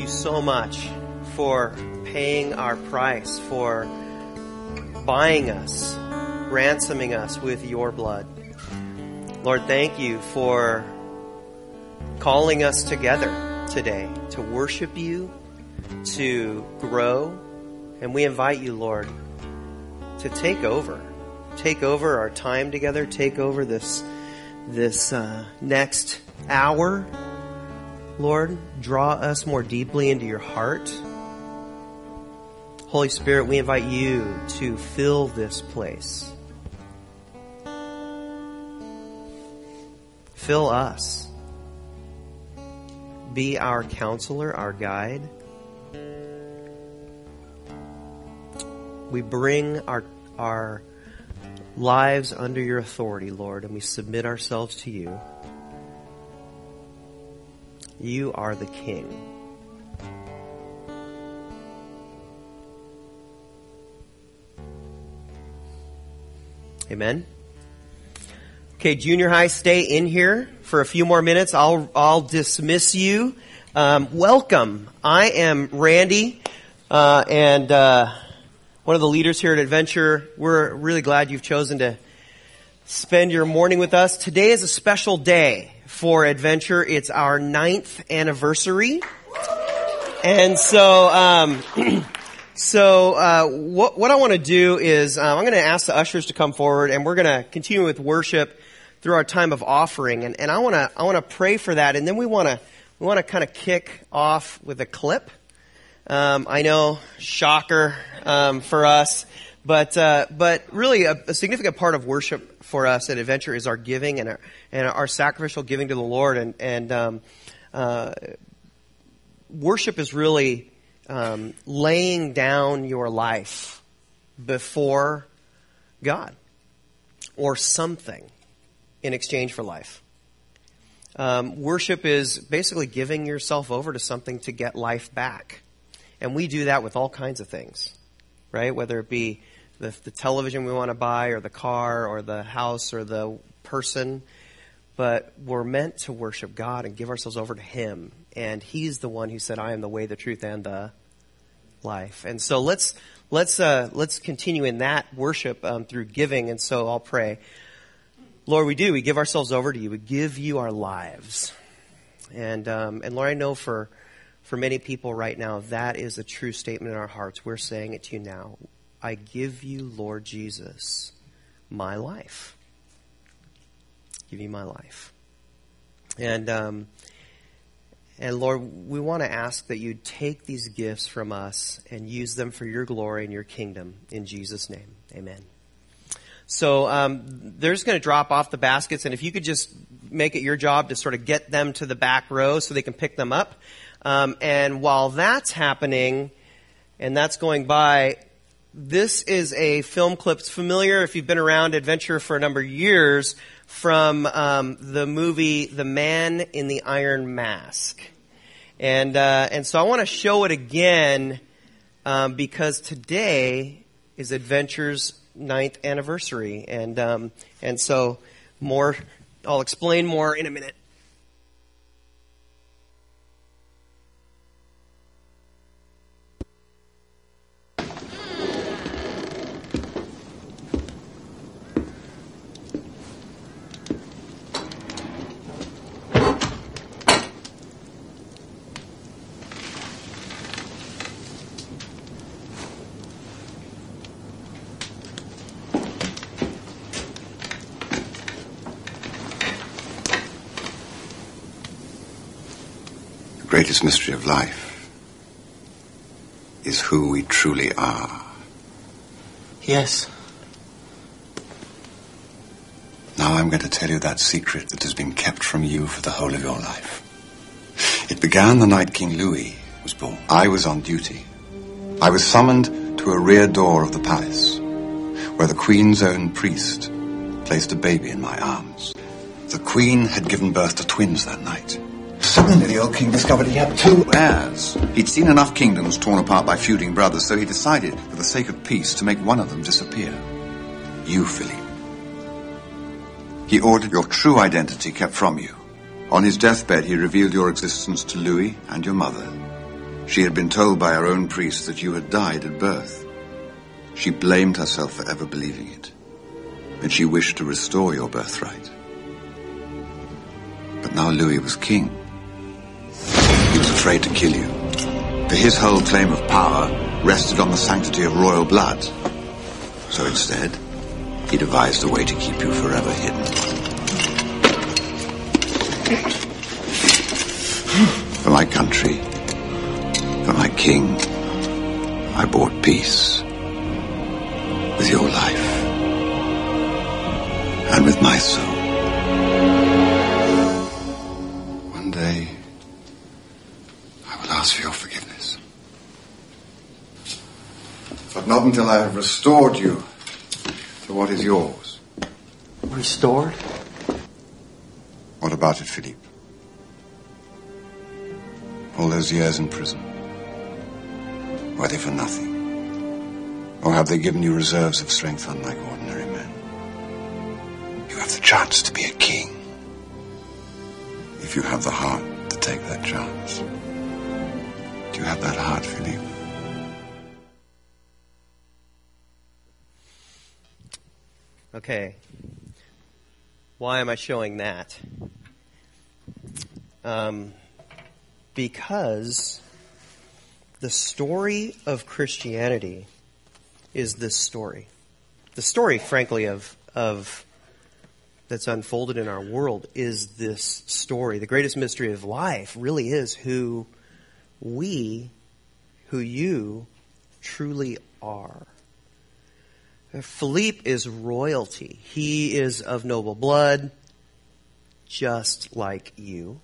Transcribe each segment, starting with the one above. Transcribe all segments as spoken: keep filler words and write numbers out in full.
you so much for paying our price, for buying us, ransoming us with your blood. Lord, thank you for calling us together today to worship you, to grow, and we invite you, Lord, to take over. Take over our time together, take over this, this uh, next hour. Lord, draw us more deeply into your heart. Holy Spirit, we invite you to fill this place. Fill us. Be our counselor, our guide. We bring our, our lives under your authority, Lord, and we submit ourselves to you. You are the King. Amen. Okay, junior high, stay in here for a few more minutes. I'll I'll dismiss you. Um, welcome. I am Randy, uh, and uh, one of the leaders here at Adventure. We're really glad you've chosen to spend your morning with us. Today is a special day for Adventure. It's our ninth anniversary. And so, um, so, uh, what, what I want to do is, um, I'm going to ask the ushers to come forward, and we're going to continue with worship through our time of offering. And, and I want to, I want to pray for that. And then we want to, we want to kind of kick off with a clip. Um, I know, shocker, um, for us. But uh, but really, a, a significant part of worship for us at Adventure is our giving and our and our sacrificial giving to the Lord. And and um, uh, worship is really um, laying down your life before God or something in exchange for life. Um, worship is basically giving yourself over to something to get life back, and we do that with all kinds of things, right? Whether it be The, the television we want to buy, or the car, or the house, or the person. But we're meant to worship God and give ourselves over to Him. And He's the one who said, I am the way, the truth, and the life. And so let's let's uh, let's continue in that worship um, through giving. And so I'll pray. Lord, we do. We give ourselves over to you. We give you our lives. And um, and Lord, I know for for many people right now, that is a true statement in our hearts. We're saying it to you now. I give you, Lord Jesus, my life. Give you my life. And, um, and Lord, we want to ask that you take these gifts from us and use them for your glory and your kingdom. In Jesus' name, amen. So um, they're just going to drop off the baskets, and if you could just make it your job to sort of get them to the back row so they can pick them up. Um, and while that's happening, and that's going by, this is a film clip. It's familiar if you've been around Adventure for a number of years, from um, the movie The Man in the Iron Mask. And uh, and so I want to show it again um, because today is Adventure's ninth anniversary. And um, and so more, I'll explain more in a minute. The greatest mystery of life is who we truly are. Yes. Now I'm going to tell you that secret that has been kept from you for the whole of your life. It began the night King Louis was born. I was on duty. I was summoned to a rear door of the palace, where the Queen's own priest placed a baby in my arms. The Queen had given birth to twins that night. Suddenly the old king discovered he had two heirs. He'd seen enough kingdoms torn apart by feuding brothers, so he decided, for the sake of peace, to make one of them disappear. You, Philippe. He ordered your true identity kept from you. On his deathbed, he revealed your existence to Louis and your mother. She had been told by her own priest that you had died at birth. She blamed herself for ever believing it, and she wished to restore your birthright. But now Louis was king. He was afraid to kill you, for his whole claim of power rested on the sanctity of royal blood. So instead, he devised a way to keep you forever hidden. For my country, for my king, I bought peace with your life and with my soul. One day, I will ask for your forgiveness. But not until I have restored you to what is yours. Restored? What about it, Philippe? All those years in prison, were they for nothing? Or have they given you reserves of strength unlike ordinary men? You have the chance to be a king, if you have the heart to take that chance. Do you have that heart, Philippe? Okay. Why am I showing that? Um, because the story of Christianity is this story. The story, frankly, of of that's unfolded in our world is this story. The greatest mystery of life really is who we, who you truly are. Philippe is royalty. He is of noble blood, just like you.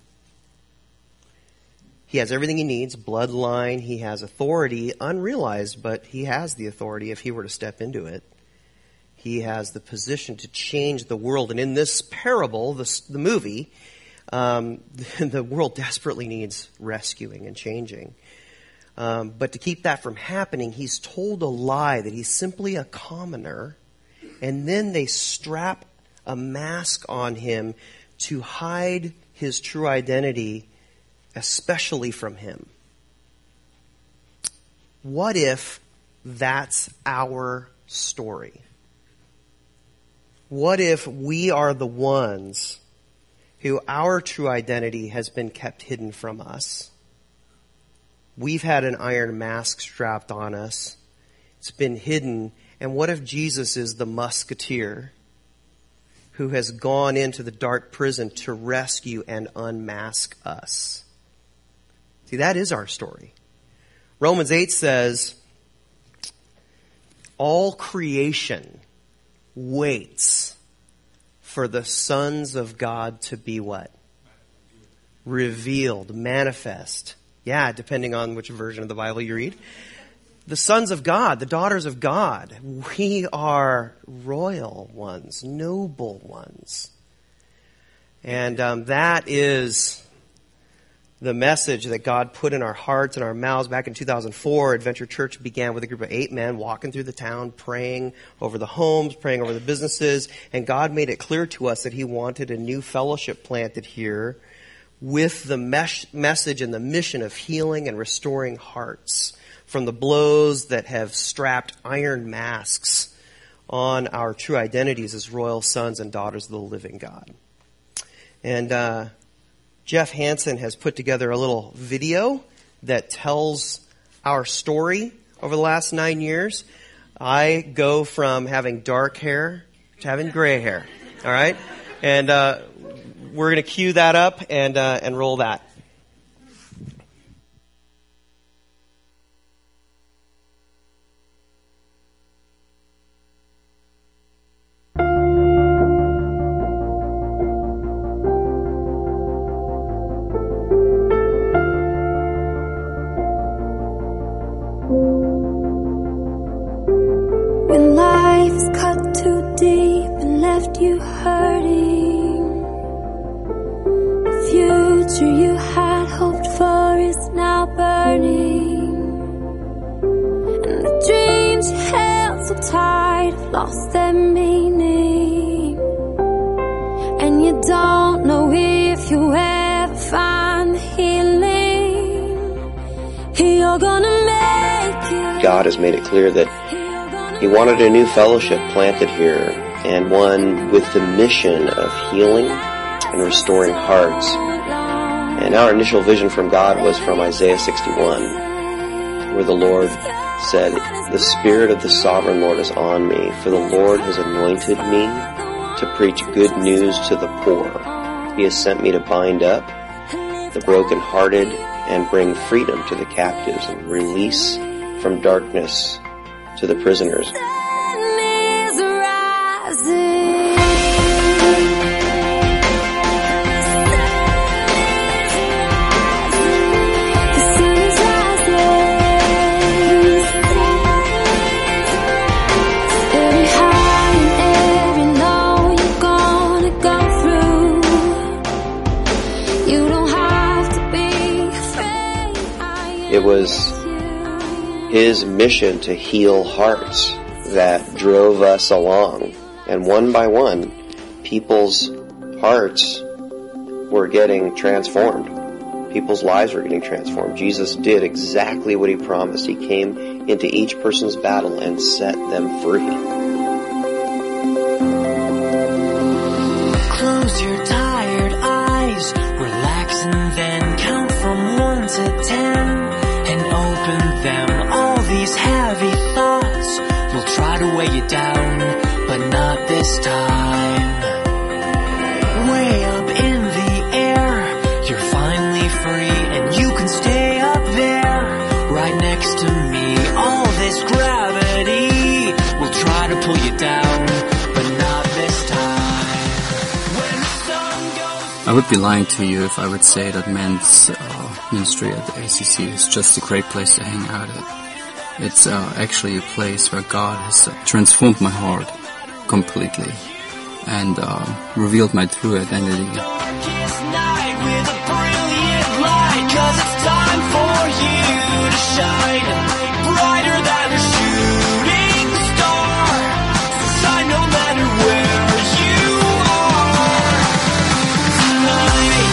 He has everything he needs, bloodline, he has authority, unrealized, but he has the authority if he were to step into it. He has the position to change the world. And in this parable, this, the movie, um, the world desperately needs rescuing and changing. Um, but to keep that from happening, he's told a lie that he's simply a commoner, and then they strap a mask on him to hide his true identity, especially from him. What if that's our story? What if we are the ones who our true identity has been kept hidden from us? We've had an iron mask strapped on us. It's been hidden. And what if Jesus is the musketeer who has gone into the dark prison to rescue and unmask us? See, that is our story. Romans eight says, all creation waits for the sons of God to be what? Revealed, manifest. Yeah, depending on which version of the Bible you read. The sons of God, the daughters of God, we are royal ones, noble ones. And um, that is the message that God put in our hearts and our mouths. Back in two thousand four, Adventure Church began with a group of eight men walking through the town, praying over the homes, praying over the businesses. And God made it clear to us that He wanted a new fellowship planted here with the mesh, message and the mission of healing and restoring hearts from the blows that have strapped iron masks on our true identities as royal sons and daughters of the living God. And uh, Jeff Hansen has put together a little video that tells our story over the last nine years. I go from having dark hair to having gray hair. All right? And uh we're going to cue that up and uh, and roll that. When life is cut too deep and left you hurting, future you had hoped for is now burning, and the dreams you held so tight have lost their meaning, and you don't know if you'll ever find the healing. You're gonna make it. God has made it clear that He wanted a new fellowship planted here, and one with the mission of healing and restoring hearts. And our initial vision from God was from Isaiah sixty-one, where the Lord said, "The Spirit of the Sovereign Lord is on me, for the Lord has anointed me to preach good news to the poor. He has sent me to bind up the brokenhearted and bring freedom to the captives and release from darkness to the prisoners." It was His mission to heal hearts that drove us along. And one by one, people's hearts were getting transformed. People's lives were getting transformed. Jesus did exactly what He promised. He came into each person's battle and set them free. Close your tired eyes, relax and then count from one to ten. Open them, all these heavy thoughts will try to weigh you down, but not this time. Way up in the air, you're finally free, and you can stay up there, right next to me. All this gravity will try to pull you down, but not this time. When the sun goes... I would be lying to you if I would say that men's uh, ministry at the A C C is just a great place to hang out at. It's uh, actually a place where God has uh, transformed my heart completely and uh, revealed my true identity. Darkest night with a brilliant light, 'cause it's time for you to shine brighter than a shooting star. So shine no matter where you are tonight.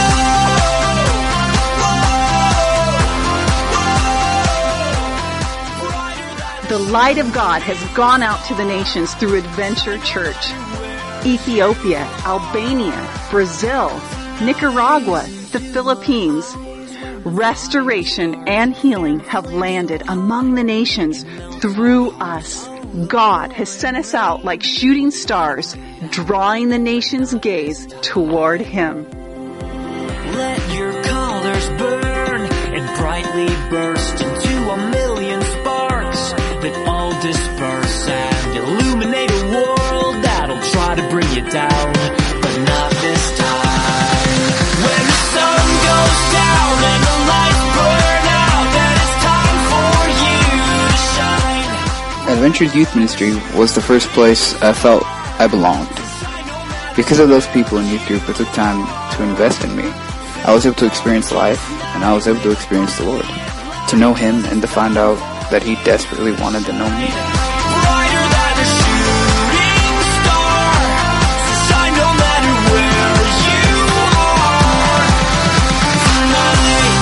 The light of God has gone out to the nations through Adventure Church. Ethiopia, Albania, Brazil, Nicaragua, the Philippines. Restoration and healing have landed among the nations through us. God has sent us out like shooting stars, drawing the nation's gaze toward Him. Let your colors burn and brightly burst into a million sparks that all disperse and illuminate a world that'll try to bring you down, but not this time. When the sun goes down and the lights burn out, then it's time for you to shine. Adventure Youth Ministry was the first place I felt I belonged. Because of those people in youth group who took time to invest in me, I was able to experience life, and I was able to experience the Lord. To know Him and to find out that He desperately wanted to know me. Brighter than a shooting star, so shine no matter where you are tonight.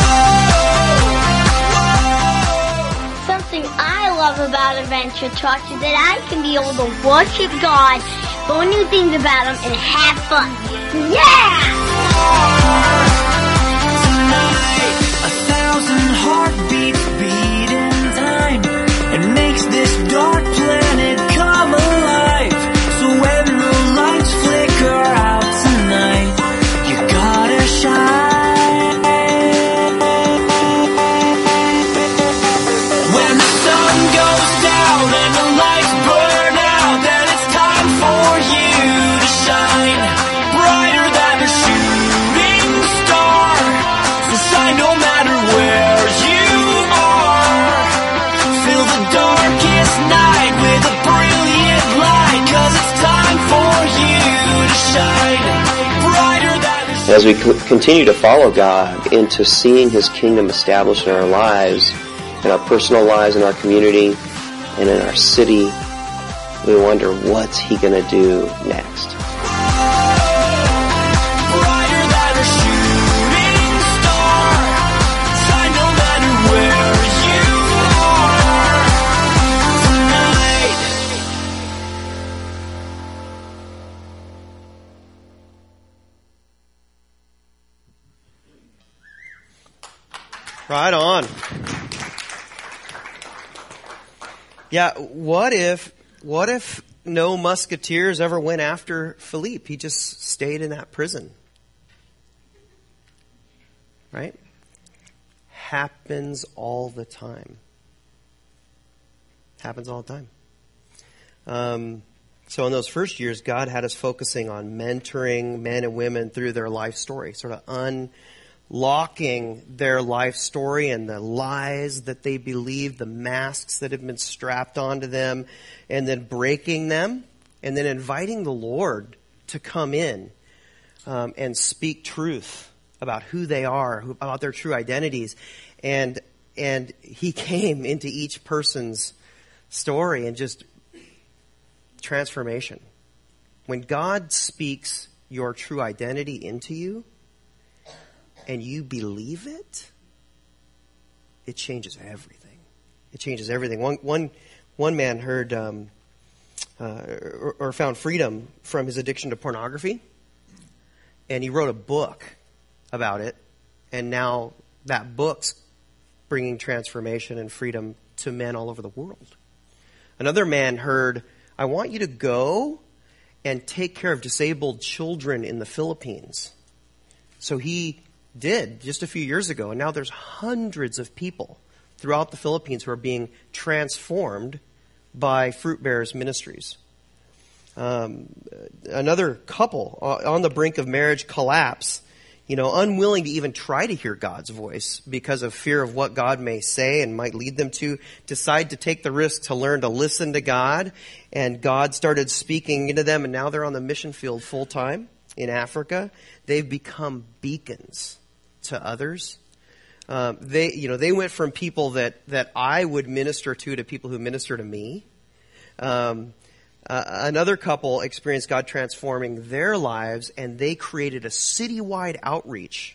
Something I love about Adventure Church is that I can be able to worship God, learn new things about Him, and have fun. Yeah! Tonight, a thousand heartbeats beat in time and makes this dark planet come alive. So when the lights flicker out tonight, you gotta shine. When the sun goes down and the lights burn out, then it's time for you to shine brighter than a shooting star. So shine no matter where you are. Fill the darkest night with a brilliant light, 'cause it's time for you to shine brighter than a shooting. As we co- continue to follow God into seeing His kingdom established in our lives, in our personal lives, in our community, and in our city, we wonder, what's He going to do next? Brighter than a shooting star, shine no matter Right on. Yeah, what if, what if no musketeers ever went after Philippe? He just stayed in that prison. Right? Happens all the time. Happens all the time. Um, so in those first years, God had us focusing on mentoring men and women through their life story, sort of unlocking their life story and the lies that they believe, the masks that have been strapped onto them, and then breaking them, and then inviting the Lord to come in um, and speak truth about who they are, who, about their true identities. And and He came into each person's story and just transformation. When God speaks your true identity into you and you believe it, it changes everything. It changes everything. One one one man heard um, uh, or, or found freedom from his addiction to pornography, and he wrote a book about it, and now that book's bringing transformation and freedom to men all over the world. Another man heard, I want you to go and take care of disabled children in the Philippines. So he did just a few years ago, and now there's hundreds of people throughout the Philippines who are being transformed by Fruit Bearers Ministries. Um, another couple on the brink of marriage collapse, you know, unwilling to even try to hear God's voice because of fear of what God may say and might lead them to, decide to take the risk to learn to listen to God. And God started speaking into them, and now they're on the mission field full time in Africa. They've become beacons to others. Um, they, you know, they went from people that, that I would minister to to people who minister to me. Um, Uh, another couple experienced God transforming their lives, and they created a citywide outreach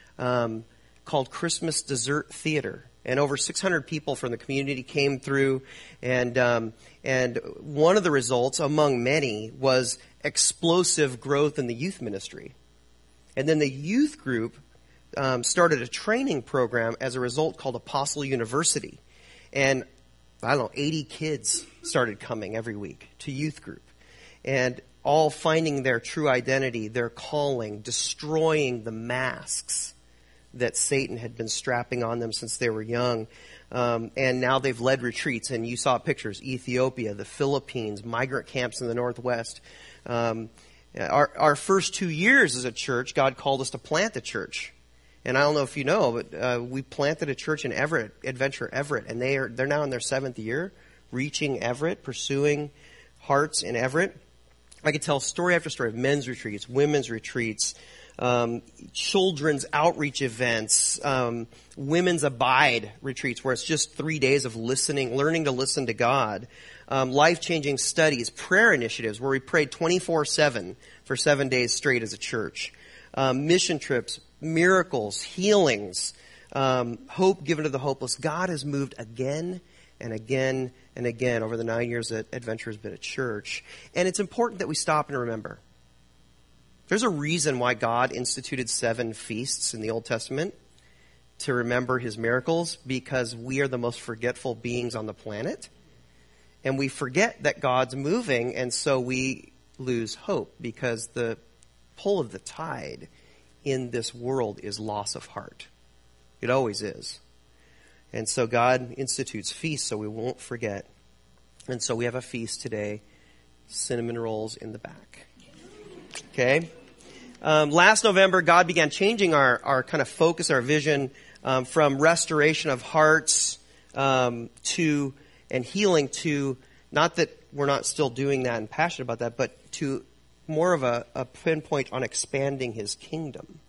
um, called Christmas Dessert Theater. And over six hundred people from the community came through, and um, and one of the results, among many, was explosive growth in the youth ministry. And then the youth group um, started a training program as a result called Apostle University. And I don't know, eighty kids started coming every week to youth group, and all finding their true identity, their calling, destroying the masks that Satan had been strapping on them since they were young. Um, and now they've led retreats, and you saw pictures, Ethiopia, the Philippines, migrant camps in the Northwest. Um, our, our first two years as a church, God called us to plant the church. And I don't know if you know, but uh, we planted a church in Everett, Adventure Everett, and they are they're now in their seventh year, reaching Everett, pursuing hearts in Everett. I could tell story after story of men's retreats, women's retreats, um, children's outreach events, um, women's abide retreats, where it's just three days of listening, learning to listen to God, um, life-changing studies, prayer initiatives, where we prayed twenty-four seven for seven days straight as a church, um, mission trips, miracles, healings, um, hope given to the hopeless. God has moved again and again and again over the nine years that Adventure has been a church. And it's important that we stop and remember. There's a reason why God instituted seven feasts in the Old Testament to remember His miracles, because we are the most forgetful beings on the planet. And we forget that God's moving, and so we lose hope, because the pull of the tide in this world is loss of heart. It always is. And so God institutes feasts so we won't forget. And so we have a feast today, cinnamon rolls in the back. Okay? Um, last November, God began changing our, our kind of focus, our vision um, from restoration of hearts um, to and healing to, not that we're not still doing that and passionate about that, but to more of a, a pinpoint on expanding His kingdom.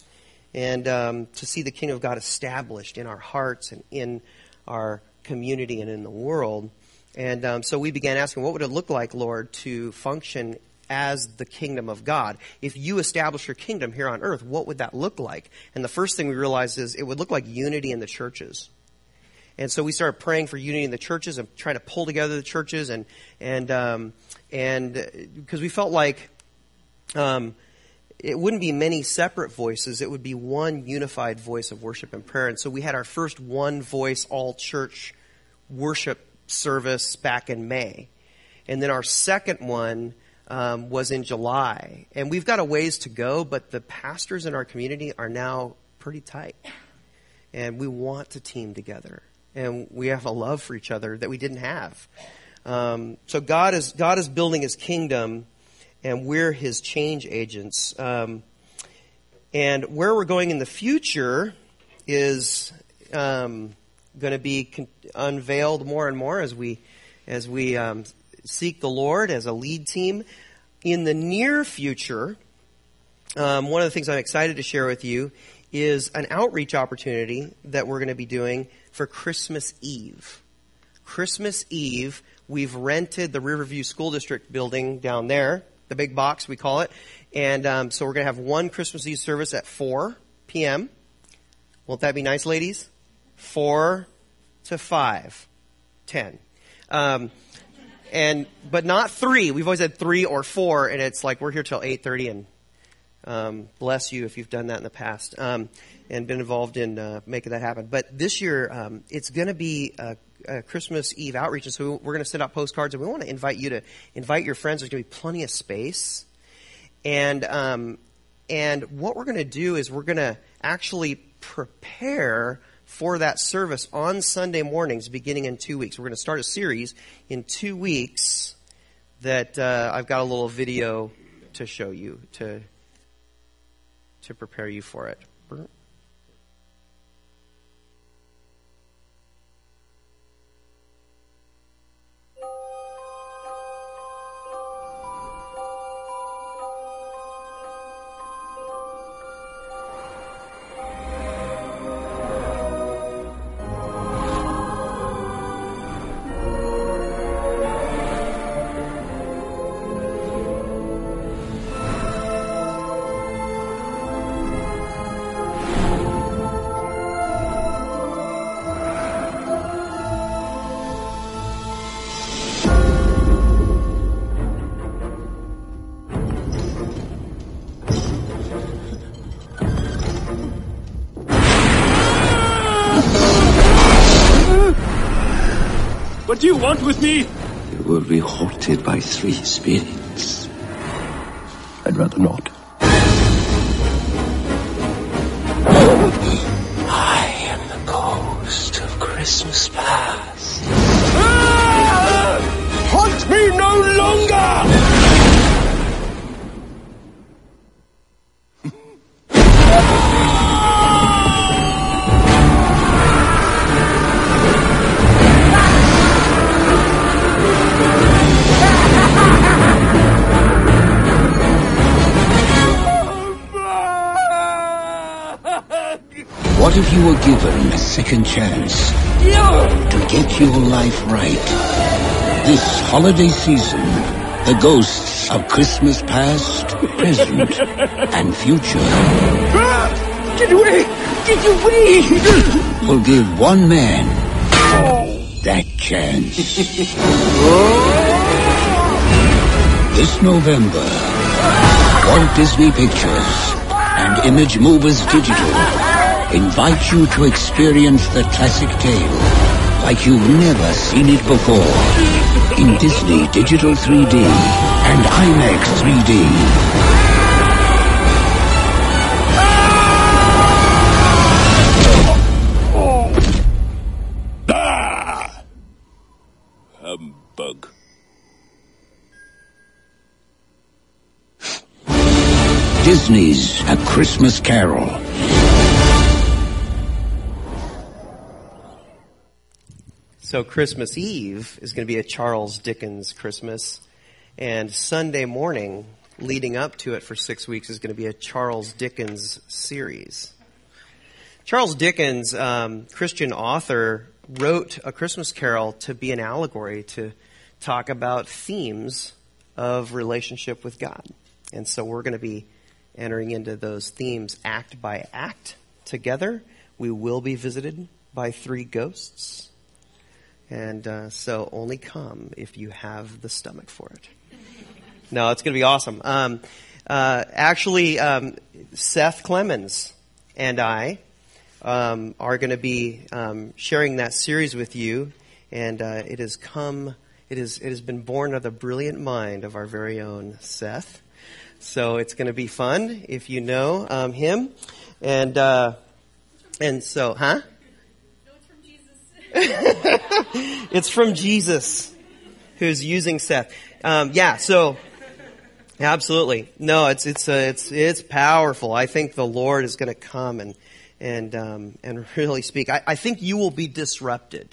And um, to see the kingdom of God established in our hearts and in our community and in the world. And um, so we began asking, what would it look like, Lord, to function as the kingdom of God? If you establish your kingdom here on earth, what would that look like? And the first thing we realized is it would look like unity in the churches. And so we started praying for unity in the churches and trying to pull together the churches, and and um, and because we felt like um, it wouldn't be many separate voices. It would be one unified voice of worship and prayer. And so we had our first one voice all church worship service back in May. And then our second one um, was in July. And we've got a ways to go, but the pastors in our community are now pretty tight. And we want to team together. And we have a love for each other that we didn't have. Um, so God is God is building His kingdom, and we're His change agents. Um, and where we're going in the future is um, going to be con- unveiled more and more as we as we um, seek the Lord as a lead team. In the near future, um, one of the things I'm excited to share with you is an outreach opportunity that we're going to be doing for Christmas Eve. Christmas Eve, we've rented the Riverview School District building down there, the big box we call it. And um, so we're going to have one Christmas Eve service at four p.m. Won't that be nice, ladies? four to five, ten. Um, and but not three. We've always had three or four, and it's like we're here till eight thirty, and um, bless you if you've done that in the past um, and been involved in uh, making that happen. But this year, um, it's going to be a, a Christmas Eve outreach, and so we're going to send out postcards, and we want to invite you to invite your friends. There's going to be plenty of space, and um, and what we're going to do is we're going to actually prepare for that service on Sunday mornings beginning in two weeks. We're going to start a series in two weeks that uh, I've got a little video to show you to to prepare you for it. What do you want with me? You will be haunted by three spirits. I'd rather not. I am the ghost of Christmas past. Ah! Haunt me no longer! What if you were given a second chance to get your life right? This holiday season, the ghosts of Christmas past, present, and future Get away! Get away! will give one man that chance. This November, Walt Disney Pictures and Image Movers Digital invite you to experience the classic tale like you've never seen it before in Disney Digital three D and IMAX three D. Ah! Humbug. Disney's A Christmas Carol. So Christmas Eve is going to be a Charles Dickens Christmas, and Sunday morning leading up to it for six weeks is going to be a Charles Dickens series. Charles Dickens, um, Christian author, wrote A Christmas Carol to be an allegory to talk about themes of relationship with God. And so we're going to be entering into those themes act by act together. We will be visited by three ghosts. And uh, so only come if you have the stomach for it. No, it's going to be awesome. Um, uh, actually, um, Seth Clemens and I um, are going to be um, sharing that series with you, and uh, it has come. It is. It has been born of the brilliant mind of our very own Seth. So it's going to be fun if you know um, him, and uh, and so, huh? No, it's from Jesus. It's from Jesus, who's using Seth. Um, yeah. So. Absolutely. No, it's, it's, uh, it's, it's powerful. I think the Lord is going to come and, and, um, and really speak. I, I think you will be disrupted.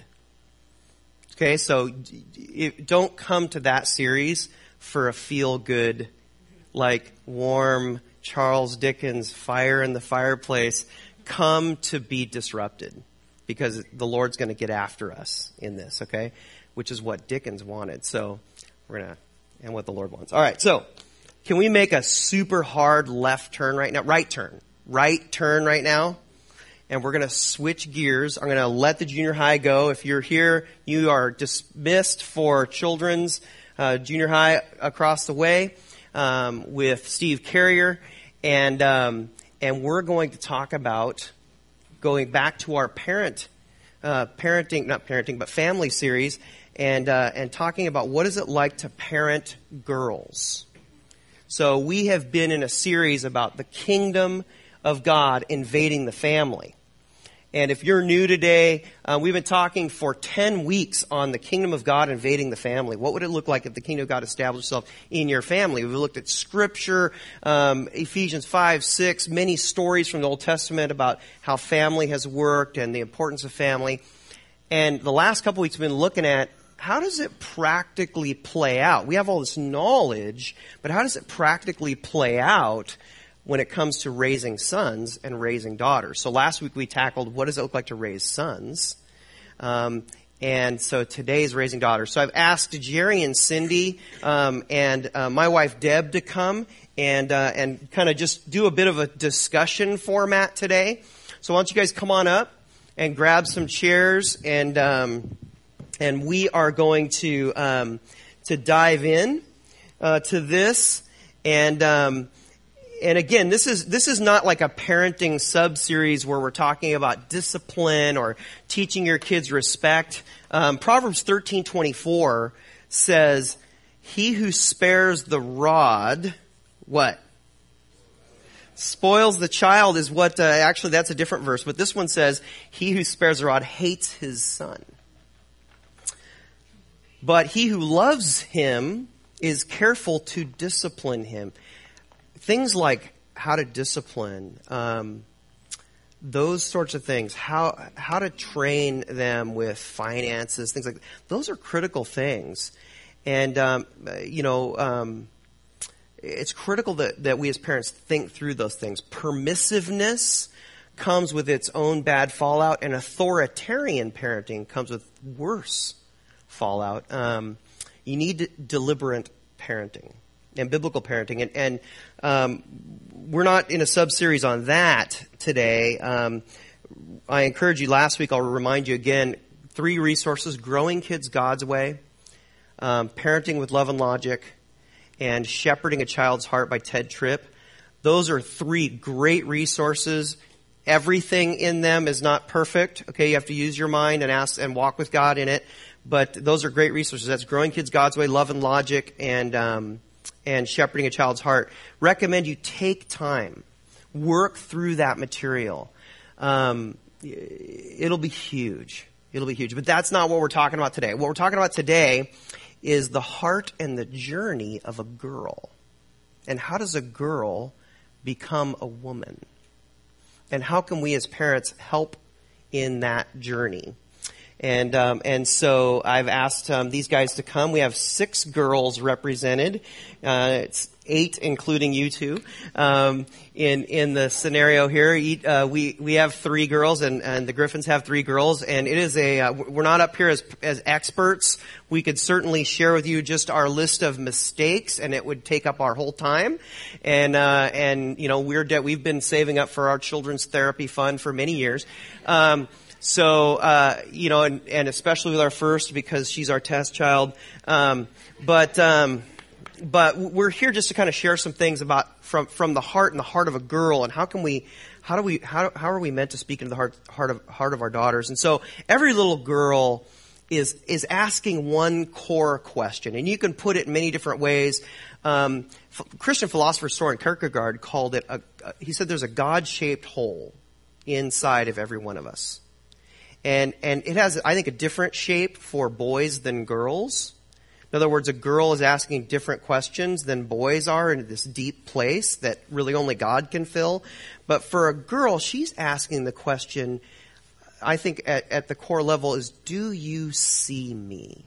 Okay. So it, don't come to that series for a feel good, like warm Charles Dickens fire in the fireplace. Come to be disrupted because the Lord's going to get after us in this. Okay. Which is what Dickens wanted. So we're going to, and what the Lord wants. All right. So, can we make a super hard left turn right now? Right turn. Right turn right now. And we're going to switch gears. I'm going to let the junior high go. If you're here, you are dismissed for children's uh, junior high across the way um, with Steve Carrier. And um, and we're going to talk about going back to our parent, uh, parenting, not parenting, but family series. And, uh, and talking about what is it like to parent girls. So we have been in a series about the kingdom of God invading the family. And if you're new today, uh, we've been talking for ten weeks on the kingdom of God invading the family. What would it look like if the kingdom of God established itself in your family? We've looked at scripture, um, Ephesians five, six, many stories from the Old Testament about how family has worked and the importance of family. And the last couple weeks we've been looking at how does it practically play out? We have all this knowledge, but how does it practically play out when it comes to raising sons and raising daughters? So last week we tackled what does it look like to raise sons? Um, and so today's raising daughters. So I've asked Jerry and Cindy um, and uh, my wife Deb to come and uh, and kind of just do a bit of a discussion format today. So why don't you guys come on up and grab some chairs and... Um, And we are going to um, to dive in uh, to this, and um, and again, this is this is not like a parenting sub-series where we're talking about discipline or teaching your kids respect. Um, Proverbs thirteen twenty-four says, "He who spares the rod, what? Spoils the child," is what. Uh, actually, that's a different verse, but this one says, "He who spares the rod hates his son. But he who loves him is careful to discipline him." Things like how to discipline, um, those sorts of things, how how to train them with finances, things like that. Those are critical things. And, um, you know, um, it's critical that, that we as parents think through those things. Permissiveness comes with its own bad fallout, and authoritarian parenting comes with worse fallout. Um, you need deliberate parenting and biblical parenting. And, and um, we're not in a sub-series on that today. Um, I encourage you, last week, I'll remind you again, three resources: Growing Kids God's Way, um, Parenting with Love and Logic, and Shepherding a Child's Heart by Ted Tripp. Those are three great resources. Everything in them is not perfect. Okay, you have to use your mind and ask and walk with God in it. But those are great resources. That's Growing Kids God's Way, Love and Logic, and um, and Shepherding a Child's Heart. Recommend you take time, work through that material. Um, it'll be huge. It'll be huge. But that's not what we're talking about today. What we're talking about today is the heart and the journey of a girl. And how does a girl become a woman? And how can we as parents help in that journey? And um, and so I've asked um, these guys to come. We have six girls represented. Uh, it's eight, including you two, um, in in the scenario here. Uh, we we have three girls, and, and the Griffins have three girls. And it is a uh, we're not up here as as experts. We could certainly share with you just our list of mistakes, and it would take up our whole time. And uh, and you know we're de- we've been saving up for our children's therapy fund for many years. Um, So, uh, you know, and, and especially with our first, because she's our test child. Um, but, um, but we're here just to kind of share some things about from from the heart and the heart of a girl, and how can we, how do we, how how are we meant to speak into the heart heart of heart of our daughters? And so every little girl is is asking one core question, and you can put it in many different ways. Um, f- Christian philosopher Soren Kierkegaard called it. A, a, he said, "There's a God-shaped hole inside of every one of us," and and it has, I think, a different shape for boys than girls. In other words, a girl is asking different questions than boys are in this deep place that really only God can fill. But for a girl, she's asking the question, I think at, at the core level, is, do you see me?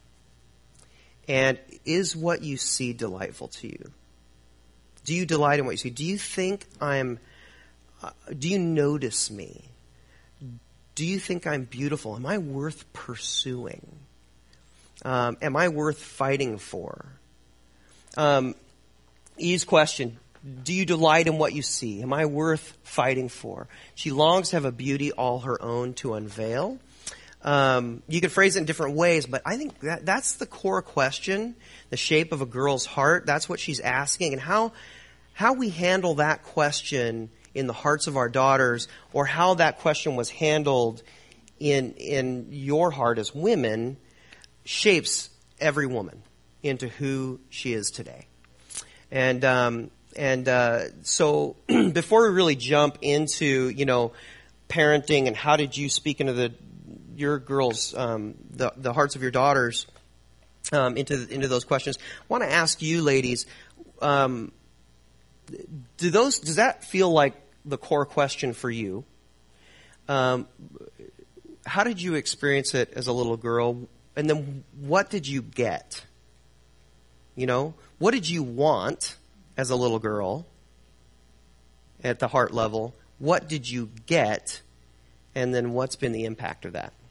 And is what you see delightful to you? Do you delight in what you see? Do you think I'm, uh, do you notice me? Do you think I'm beautiful? Am I worth pursuing? Um, am I worth fighting for? Um, Eve's question, do you delight in what you see? Am I worth fighting for? She longs to have a beauty all her own to unveil. Um, you could phrase it in different ways, but I think that that's the core question, the shape of a girl's heart. That's what she's asking. And how how we handle that question in the hearts of our daughters, or how that question was handled in in your heart as women, shapes every woman into who she is today. And um, and uh, so before we really jump into, you know, parenting and how did you speak into the your girls, um, the the hearts of your daughters, um, into into those questions, I want to ask you, ladies, um, do those does that feel like the core question for you? Um, how did you experience it as a little girl? And then what did you get? You know, what did you want as a little girl at the heart level? What did you get? And then what's been the impact of that?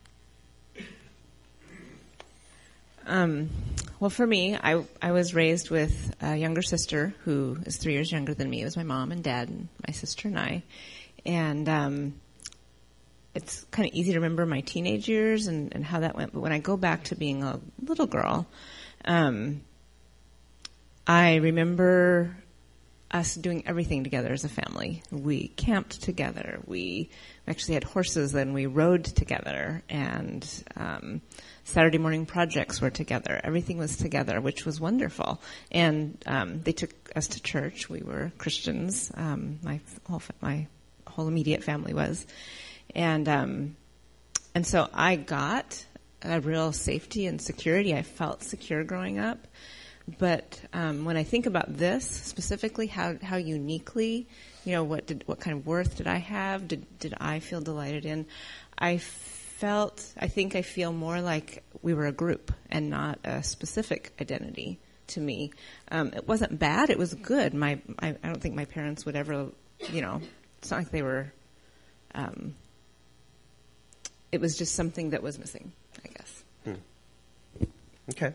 Um, well, for me, I, I was raised with a younger sister who is three years younger than me. It was my mom and dad and my sister and I. And um, it's kind of easy to remember my teenage years and, and how that went. But when I go back to being a little girl, um, I remember us doing everything together as a family. We camped together. We actually had horses, then we rode together. And um, Saturday morning projects were together. Everything was together, which was wonderful. And um, they took us to church. We were Christians. Um, my whole my whole immediate family was. And um, and so I got a real safety and security. I felt secure growing up. But um, when I think about this specifically, how how uniquely, you know, what did what kind of worth did I have? Did did I feel delighted in? I felt, I think I feel more like we were a group and not a specific identity to me. Um, it wasn't bad; it was good. My I, I don't think my parents would ever, you know, it's not like they were. Um, it was just something that was missing, I guess. Hmm. Okay.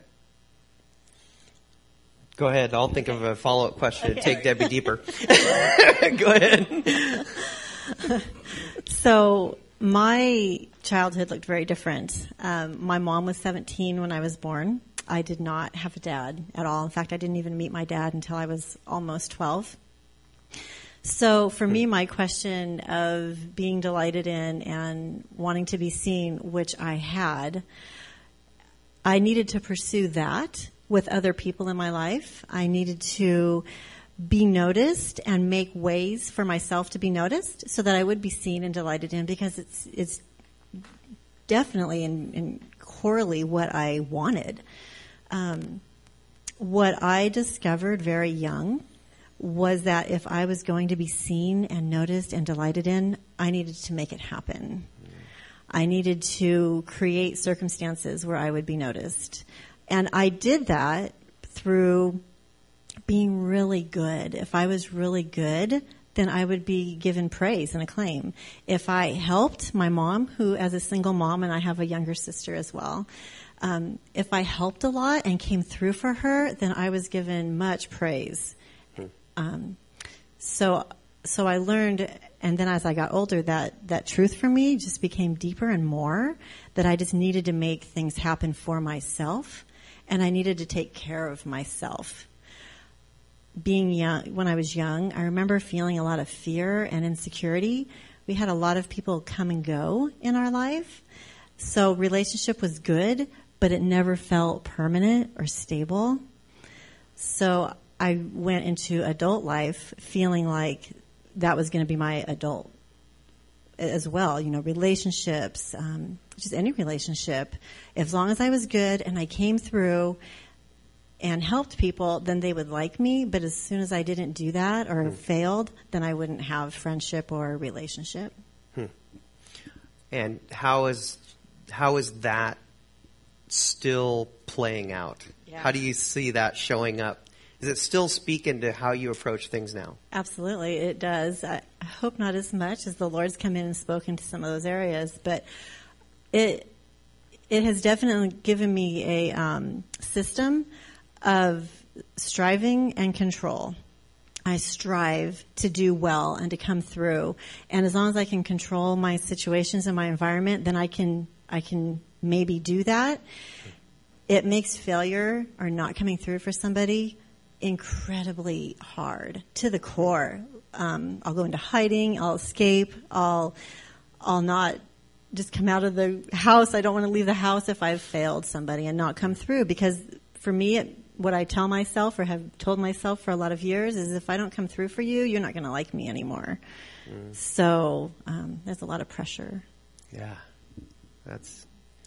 Go ahead. I'll think of a follow-up question okay. to take Debbie deeper. Go ahead. So my childhood looked very different. Um, my mom was seventeen when I was born. I did not have a dad at all. In fact, I didn't even meet my dad until I was almost twelve. So for me, my question of being delighted in and wanting to be seen, which I had, I needed to pursue that with other people in my life. I needed to be noticed and make ways for myself to be noticed so that I would be seen and delighted in, because it's it's definitely and, and corely what I wanted. Um, what I discovered very young was that if I was going to be seen and noticed and delighted in, I needed to make it happen. I needed to create circumstances where I would be noticed. And I did that through being really good. If I was really good, then I would be given praise and acclaim. If I helped my mom, who as a single mom, and I have a younger sister as well, um, if I helped a lot and came through for her, then I was given much praise. Um, so, so I learned, and then as I got older, that, that truth for me just became deeper and more, that I just needed to make things happen for myself, and I needed to take care of myself. being young, when I was young, I remember feeling a lot of fear and insecurity. We had a lot of people come and go in our life. So relationship was good, but it never felt permanent or stable. So I went into adult life feeling like that was going to be my adult as well. You know, relationships, um, just any relationship. As long as I was good and I came through and helped people, then they would like me. But as soon as I didn't do that or hmm. failed, then I wouldn't have friendship or relationship. Hmm. And how is how is that still playing out? Yeah. How do you see that showing up? Does it still speak into how you approach things now? Absolutely, it does. I hope not as much as the Lord's come in and spoken to some of those areas, but it it has definitely given me a um, system of striving and control. I strive to do well and to come through, and as long as I can control my situations and my environment, then I can I can maybe do that. It makes failure or not coming through for somebody incredibly hard to the core. Um, I'll go into hiding. I'll escape. I'll I'll not just come out of the house. I don't want to leave the house if I've failed somebody and not come through, because for me, it, what I tell myself or have told myself for a lot of years is if I don't come through for you, you're not going to like me anymore. Mm. So um, there's a lot of pressure. Yeah, that's.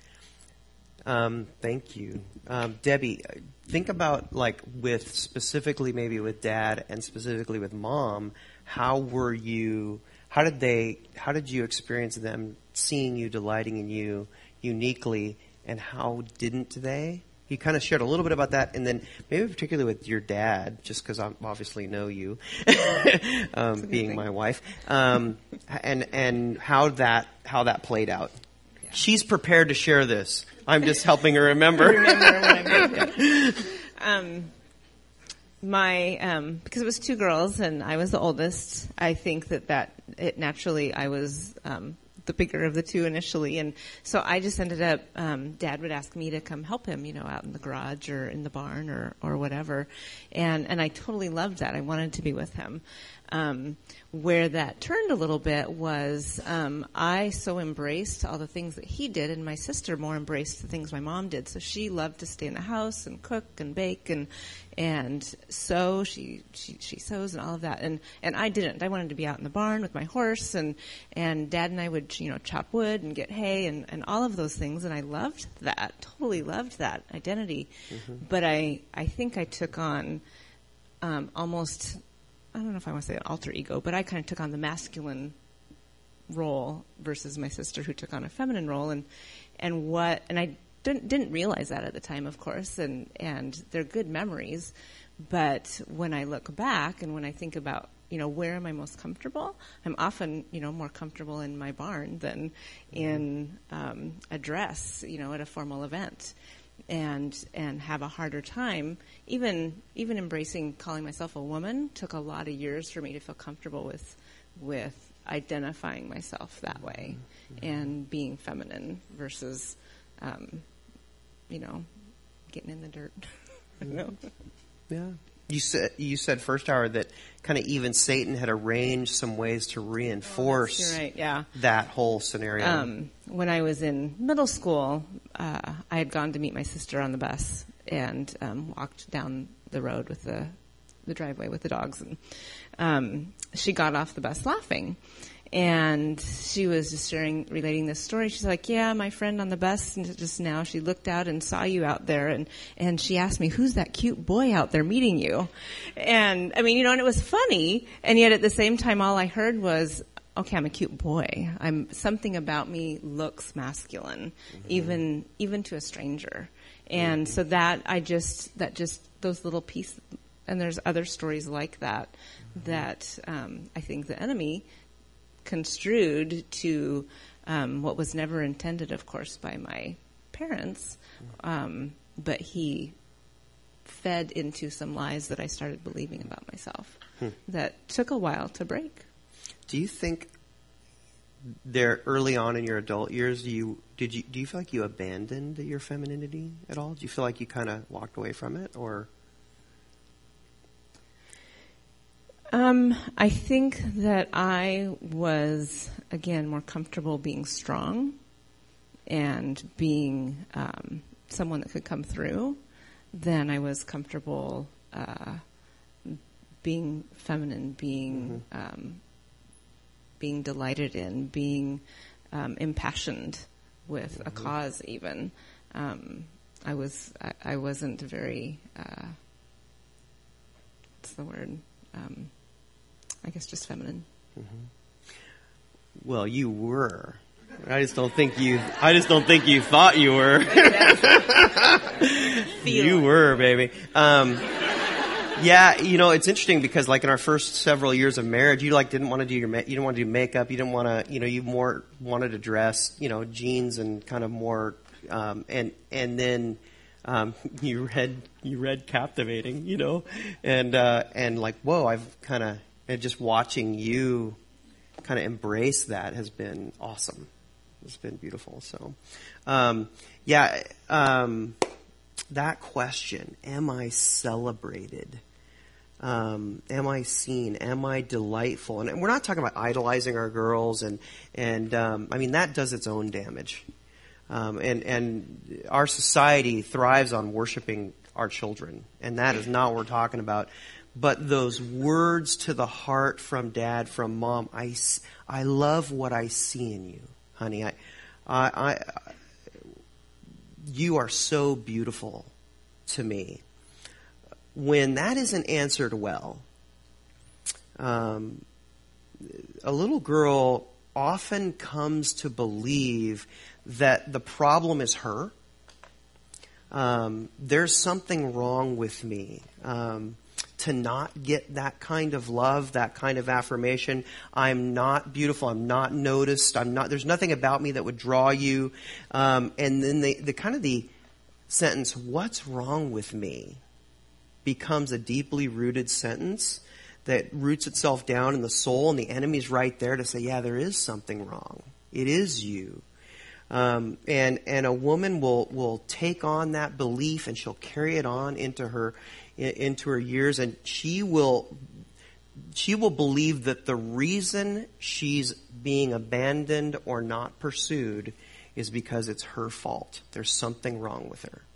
Um, thank you, um, Debbie. Think about like with specifically maybe with Dad and specifically with Mom. How were you? How did they? How did you experience them seeing you, delighting in you uniquely, and how didn't they? You kind of shared a little bit about that, and then maybe particularly with your dad, just because I obviously know you, um, being thing. my wife, um, and and how that how that played out. Yeah. She's prepared to share this. I'm just helping her remember. remember what I mean. Um, my um, because it was two girls and I was the oldest. I think that that it naturally I was. Um, the bigger of the two initially. And so I just ended up, um, Dad would ask me to come help him, you know, out in the garage or in the barn or, or whatever. And, and I totally loved that. I wanted to be with him. Um, where that turned a little bit was, um, I so embraced all the things that he did, and my sister more embraced the things my mom did. So she loved to stay in the house and cook and bake and, and sew. She, she, she sews and all of that. And, and I didn't. I wanted to be out in the barn with my horse, and, and Dad and I would, you know, chop wood and get hay and, and all of those things. And I loved that, totally loved that identity. Mm-hmm. But I, I think I took on, um, almost, I don't know if I want to say an alter ego, but I kind of took on the masculine role versus my sister who took on a feminine role. And, and what, and I didn't, didn't realize that at the time, of course, and, and they're good memories. But when I look back and when I think about, you know, where am I most comfortable? I'm often, you know, more comfortable in my barn than in um, a dress, you know, at a formal event. And and have a harder time. Even even embracing calling myself a woman took a lot of years for me to feel comfortable with with identifying myself that way, mm-hmm. and being feminine versus, um, you know, getting in the dirt. you know? Yeah. You said you said first hour that kind of even Satan had arranged some ways to reinforce oh, right, yeah. that whole scenario. Um, when I was in middle school, uh, I had gone to meet my sister on the bus and um, walked down the road with the the driveway with the dogs, and um, she got off the bus laughing. And she was just sharing, relating this story. She's like, yeah, my friend on the bus just now, she looked out and saw you out there. And, and she asked me, who's that cute boy out there meeting you? And, I mean, you know, and it was funny. And yet at the same time, all I heard was, okay, I'm a cute boy. I'm, something about me looks masculine, mm-hmm. even, even to a stranger. And mm-hmm. so that, I just, that just, those little pieces, and there's other stories like that, mm-hmm. that um, I think the enemy construed to um, what was never intended, of course, by my parents, um, but he fed into some lies that I started believing about myself hmm. that took a while to break. Do you think there early on in your adult years, you did you do you feel like you abandoned your femininity at all? Do you feel like you kind of walked away from it, or? Um, I think that I was, again, more comfortable being strong and being um, someone that could come through than I was comfortable uh, being feminine, being mm-hmm. um, being delighted in, being um, impassioned with mm-hmm. a cause. Even um, I was, I, I wasn't very. Uh, what's the word? Um, I guess just feminine. Mm-hmm. Well, you were. I just don't think you. I just don't think you thought you were. You were, baby. Um, yeah, you know, it's interesting because, like, in our first several years of marriage, you like didn't want to do your, ma- you didn't want to do makeup, you didn't want to, you know, you more wanted to dress, you know, jeans and kind of more, um, and and then. Um, you read, you read Captivating, you know, and, uh, and like, whoa, I've kind of, and just watching you kind of embrace that has been awesome. It's been beautiful. So, um, yeah, um, that question, am I celebrated? Um, am I seen? Am I delightful? And we're not talking about idolizing our girls and, and, um, I mean, that does its own damage. Um, and, and our society thrives on worshiping our children, and that is not what we're talking about. But those words to the heart from dad, from mom, I, I love what I see in you, honey. I, I, I, you are so beautiful to me. When that isn't answered well, um, a little girl often comes to believe that the problem is her. Um, there's something wrong with me. Um, to not get that kind of love, that kind of affirmation. I'm not beautiful. I'm not noticed. I'm not. There's nothing about me that would draw you. Um, and then the, the kind of the sentence, "What's wrong with me?" becomes a deeply rooted sentence that roots itself down in the soul, and the enemy's right there to say, "Yeah, there is something wrong. It is you." Um, and and a woman will will take on that belief, and she'll carry it on into her into her years, and she will she will believe that the reason she's being abandoned or not pursued is because it's her fault. There's something wrong with her,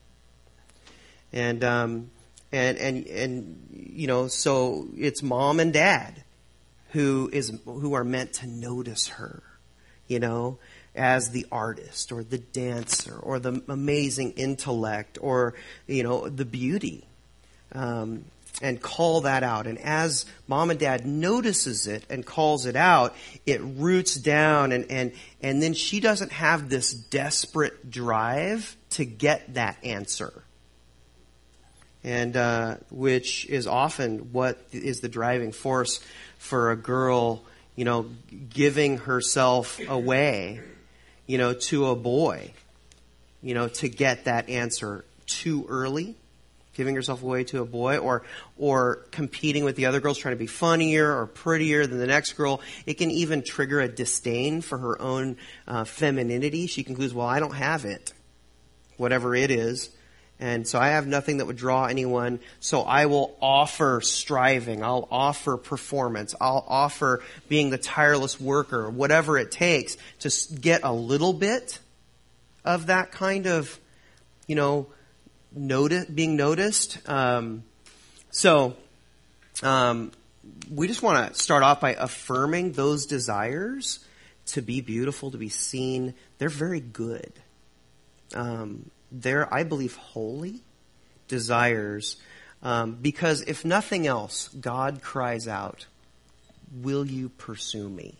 and um, and and and you know, so it's mom and dad who is who are meant to notice her, you know, as the artist or the dancer or the amazing intellect or, you know, the beauty, um, and call that out. And as mom and dad notices it and calls it out, it roots down, and, and, and then she doesn't have this desperate drive to get that answer. And, uh, which is often what is the driving force for a girl, you know, giving herself away, you know, to a boy, you know, to get that answer too early, giving herself away to a boy, or or competing with the other girls, trying to be funnier or prettier than the next girl. It can even trigger a disdain for her own uh, femininity. She concludes, well, I don't have it, whatever it is, and so I have nothing that would draw anyone, so I will offer striving, I'll offer performance, I'll offer being the tireless worker, whatever it takes to get a little bit of that kind of, you know, notice, being noticed. Um, so um, we just want to start off by affirming those desires to be beautiful, to be seen. They're very good. Um They're, I believe, holy desires, um, because if nothing else, God cries out, "Will you pursue me?"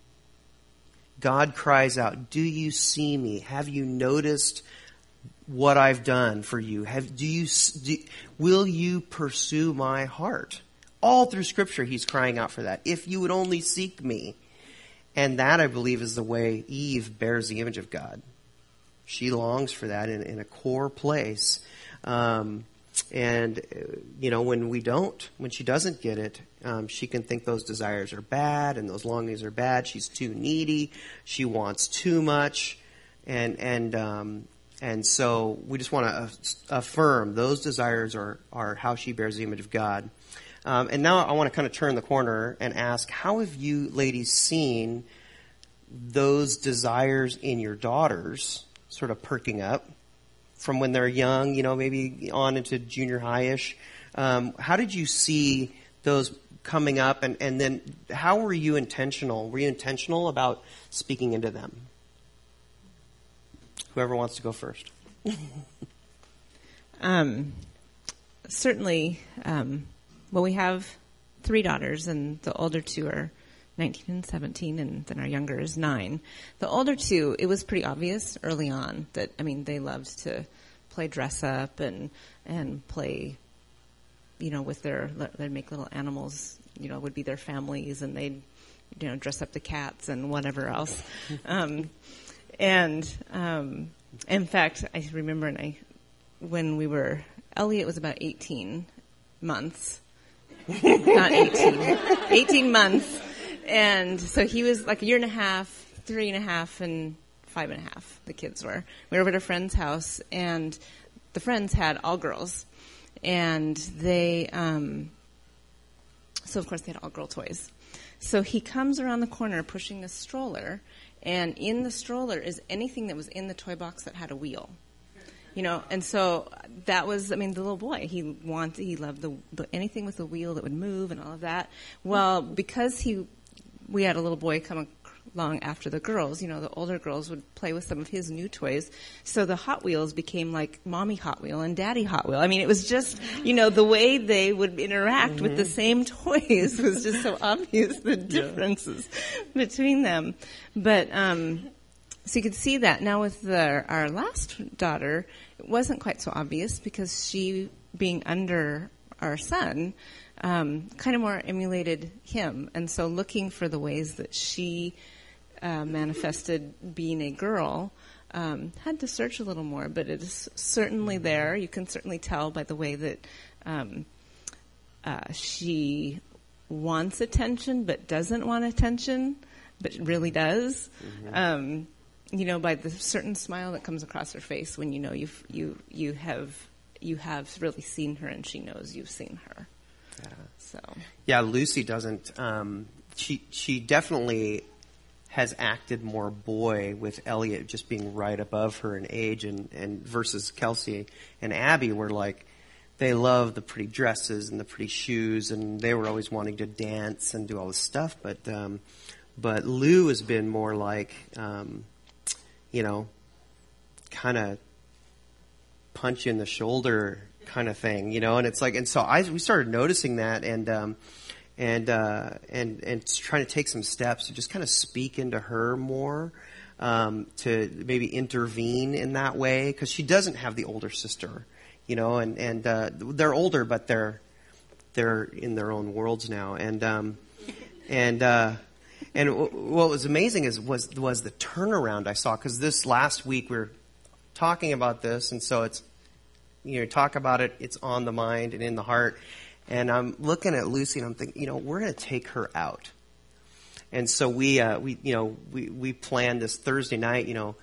God cries out, "Do you see me? Have you noticed what I've done for you? Have do you do, will you pursue my heart?" All through Scripture, He's crying out for that. If you would only seek me, and that, I believe, is the way Eve bears the image of God. She longs for that in, in a core place. Um, and, you know, when we don't, when she doesn't get it, um, she can think those desires are bad and those longings are bad. She's too needy. She wants too much. And, and, um, and so we just want to affirm those desires are, are how she bears the image of God. Um, and now I want to kind of turn the corner and ask, how have you ladies seen those desires in your daughters sort of perking up from when they're young, you know, maybe on into junior high-ish? Um, how did you see those coming up, and, and then how were you intentional? Were you intentional about speaking into them? Whoever wants to go first. um, certainly, um, well, we have three daughters, and the older two are nineteen and seventeen, and then our younger is nine. The older two, it was pretty obvious early on that, I mean, they loved to play dress up and and play, you know, with their, they'd make little animals, you know, would be their families, and they'd, you know, dress up the cats and whatever else. Um, and um, in fact, I remember and I, when we were, Elliot was about eighteen months, not eighteen, eighteen months. And so he was like a year and a half, three and a half, and five and a half, the kids were. We were over at a friend's house, and the friends had all girls. And they, um, so of course they had all girl toys. So he comes around the corner pushing a stroller, and in the stroller is anything that was in the toy box that had a wheel. You know, and so that was, I mean, the little boy, he wanted, he loved the, the anything with a wheel that would move and all of that. Well, because he, we had a little boy come along after the girls, you know, the older girls would play with some of his new toys. So the Hot Wheels became like Mommy Hot Wheel and Daddy Hot Wheel. I mean, it was just, you know, the way they would interact mm-hmm. with the same toys was just so obvious, the differences yeah. between them. But, um, so you could see that. Now with the, our last daughter, it wasn't quite so obvious because she, being under our son, um, kind of more emulated him. And so looking for the ways that she uh, manifested being a girl, um, had to search a little more. But it is certainly there. You can certainly tell by the way that um, uh, she wants attention but doesn't want attention, but really does. Mm-hmm. Um, you know, by the certain smile that comes across her face when you know you've, you you have you have really seen her and she knows you've seen her. Yeah. So. Yeah, Lucy doesn't. Um, she she definitely has acted more boy with Elliot just being right above her in age, and, and versus Kelsey and Abby were like, they love the pretty dresses and the pretty shoes, and they were always wanting to dance and do all this stuff. But um, but Lou has been more like. Um, you know, kind of punch you in the shoulder kind of thing, you know, and it's like, and so I, we started noticing that and, um, and, uh, and, and trying to take some steps to just kind of speak into her more, um, to maybe intervene in that way. Cause she doesn't have the older sister, you know, and, and, uh, they're older, but they're, they're in their own worlds now. And, um, and, uh, And w- what was amazing is was was the turnaround I saw, because this last week we were talking about this, and so it's, you know, talk about it, it's on the mind and in the heart. And I'm looking at Lucy and I'm thinking, you know, we're going to take her out. And so we, uh, we, you know, we, we planned this Thursday night, you know,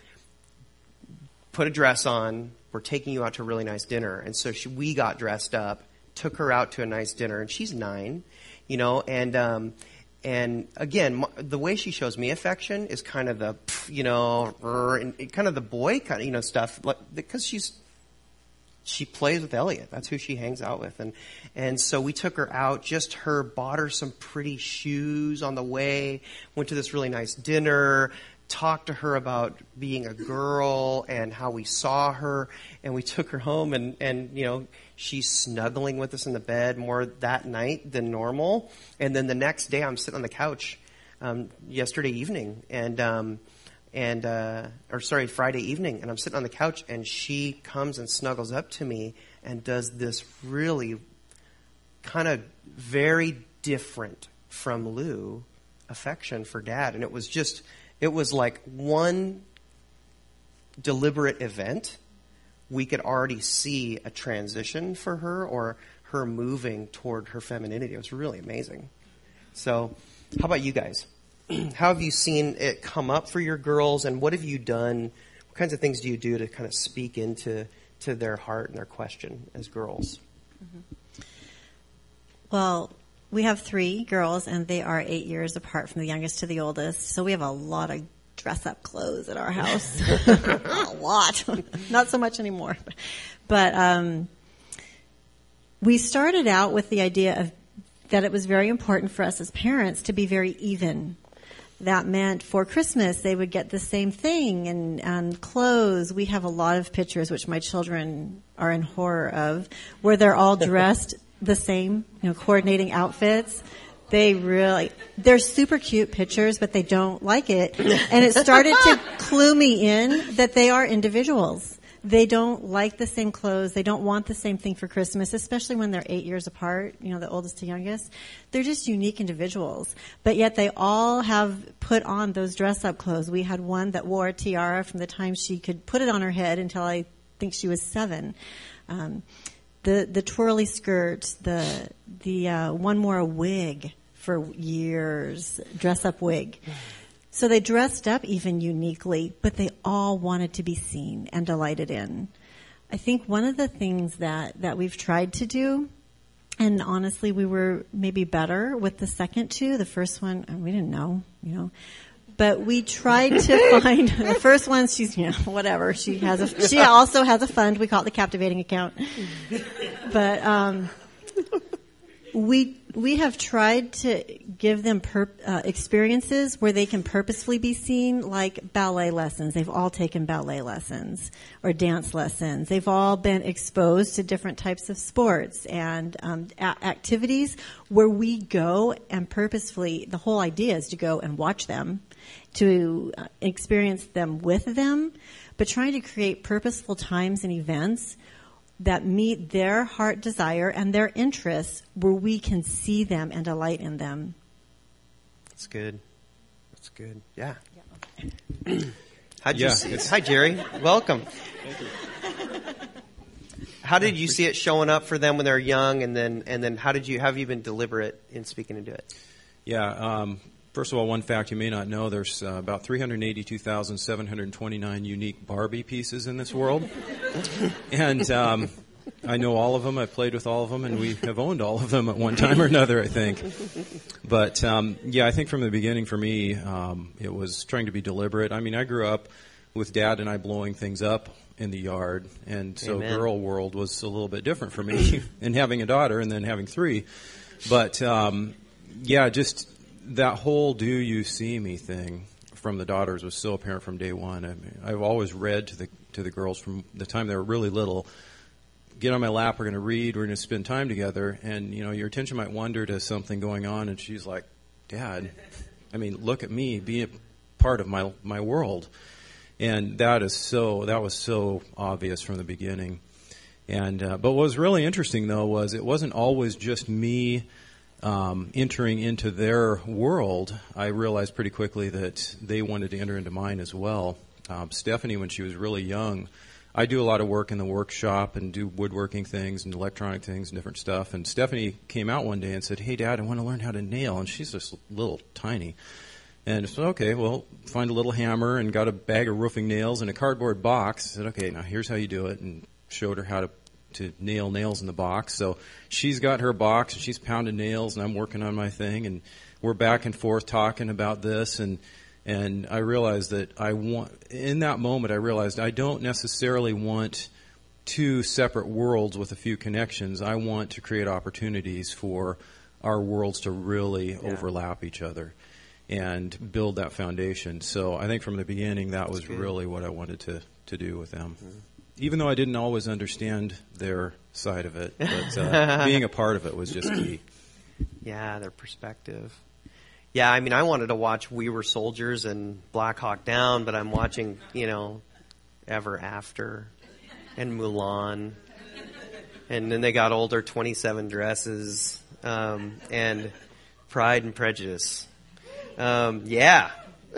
put a dress on, we're taking you out to a really nice dinner. And so she, we got dressed up, took her out to a nice dinner, and she's nine, you know, and, um, And again, the way she shows me affection is kind of the, you know, and kind of the boy kind of, you know, stuff, like, because she's, she plays with Elliot. That's who she hangs out with. And, and so we took her out, just her, bought her some pretty shoes on the way, went to this really nice dinner, talked to her about being a girl and how we saw her, and we took her home, and, and you know, she's snuggling with us in the bed more that night than normal. And then the next day I'm sitting on the couch, um, yesterday evening, and, um, and, uh, or sorry, Friday evening, and I'm sitting on the couch, and she comes and snuggles up to me and does this really kind of very different from Lou affection for Dad. And it was just, it was like one deliberate event. We could already see a transition for her, or her moving toward her femininity. It was really amazing. So how about you guys? How have you seen it come up for your girls, and what have you done? What kinds of things do you do to kind of speak into to their heart and their question as girls? Mm-hmm. Well, we have three girls, and they are eight years apart from the youngest to the oldest. So we have a lot of dress-up clothes at our house. A lot. Not so much anymore. But um, we started out with the idea of that it was very important for us as parents to be very even. That meant for Christmas they would get the same thing and, and clothes. We have a lot of pictures, which my children are in horror of, where they're all dressed the same, you know, coordinating outfits. They really, they're super cute pictures, but they don't like it. And it started to clue me in that they are individuals. They don't like the same clothes. They don't want the same thing for Christmas, especially when they're eight years apart, you know, the oldest to youngest. They're just unique individuals. But yet they all have put on those dress-up clothes. We had one that wore a tiara from the time she could put it on her head until I think she was seven. Um, the the twirly skirt, the the uh, one wore a wig for years, dress-up wig. So they dressed up even uniquely, but they all wanted to be seen and delighted in. I think one of the things that, that we've tried to do, and honestly we were maybe better with the second two, the first one, we didn't know, you know, but we tried to find, the first one, she's, you know, whatever, she has a, she also has a fund, we call it the captivating account. But, um, we, we have tried to give them per, uh, experiences where they can purposefully be seen, like ballet lessons. They've all taken ballet lessons or dance lessons. They've all been exposed to different types of sports and um, a- activities where we go and purposefully, the whole idea is to go and watch them, to uh, experience them with them, but trying to create purposeful times and events that meet their heart desire and their interests where we can see them and delight in them. That's good. That's good. Yeah. yeah. How'd Yeah, you see, it's- hi, Jerry. Welcome. How did you see it showing up for them when they're young, and then and then how did you have you been deliberate in speaking into it? Yeah. Um, first of all, one fact you may not know: there's uh, about three hundred eighty-two thousand seven hundred twenty-nine unique Barbie pieces in this world, and um, I know all of them. I've played with all of them, and we have owned all of them at one time or another, I think. But um, yeah, I think from the beginning, for me, um, it was trying to be deliberate. I mean, I grew up with Dad and I blowing things up in the yard, and so Amen. girl world was a little bit different for me, and having a daughter and then having three. But um, yeah, just that whole "do you see me" thing from the daughters was so apparent from day one. I mean, I've always read to the to the girls from the time they were really little. Get on my lap, we're going to read, we're going to spend time together, and you know your attention might wander to something going on, and she's like, "Dad, I mean, look at me, be a part of my my world." And that is so that was so obvious from the beginning. And uh, but what was really interesting though was it wasn't always just me um, entering into their world. I realized pretty quickly that they wanted to enter into mine as well. Um, Stephanie, when she was really young, I do a lot of work in the workshop and do woodworking things and electronic things and different stuff. And Stephanie came out one day and said, "Hey, Dad, I want to learn how to nail." And she's just little tiny. And I said, "Okay, well, find a little hammer," and got a bag of roofing nails and a cardboard box. I said, "Okay, now here's how you do it," and showed her how to, to nail nails in the box. So she's got her box, and she's pounding nails, and I'm working on my thing. And we're back and forth talking about this. And And I realized that I want, in that moment, I realized I don't necessarily want two separate worlds with a few connections. I want to create opportunities for our worlds to really yeah. overlap each other and build that foundation. So I think from the beginning, that was really what I wanted to, to do with them. Mm-hmm. Even though I didn't always understand their side of it, but uh, being a part of it was just key. Yeah, their perspective. Yeah, I mean, I wanted to watch We Were Soldiers and Black Hawk Down, but I'm watching, you know, Ever After and Mulan. And then they got older, twenty-seven Dresses, um, and Pride and Prejudice. Um, yeah.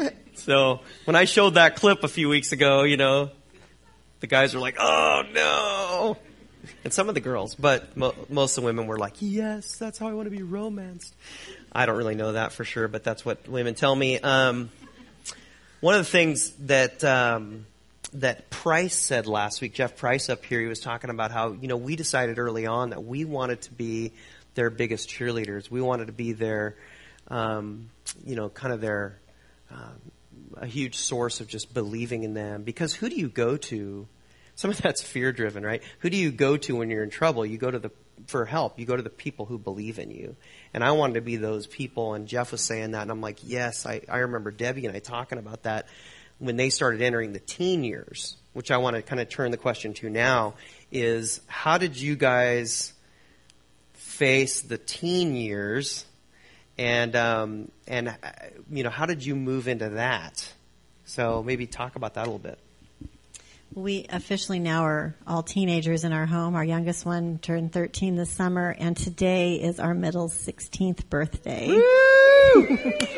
So when I showed that clip a few weeks ago, you know, the guys were like, "Oh, no." And some of the girls, but mo- most of the women were like, "Yes, that's how I want to be romanced." I don't really know that for sure, but that's what women tell me. Um, one of the things that um, that Price said last week, Jeff Price up here, he was talking about how, you know, we decided early on that we wanted to be their biggest cheerleaders. We wanted to be their, um, you know, kind of their, um, a huge source of just believing in them. Because who do you go to? Some of that's fear-driven, right? Who do you go to when you're in trouble? You go to the for help. You go to the people who believe in you. And I wanted to be those people, and Jeff was saying that, and I'm like, yes, I, I remember Debbie and I talking about that when they started entering the teen years, which I want to kind of turn the question to now, is how did you guys face the teen years, and, um, and you know, how did you move into that? So maybe talk about that a little bit. We officially now are all teenagers in our home. Our youngest one turned thirteen this summer, and today is our middle's sixteenth birthday. Woo!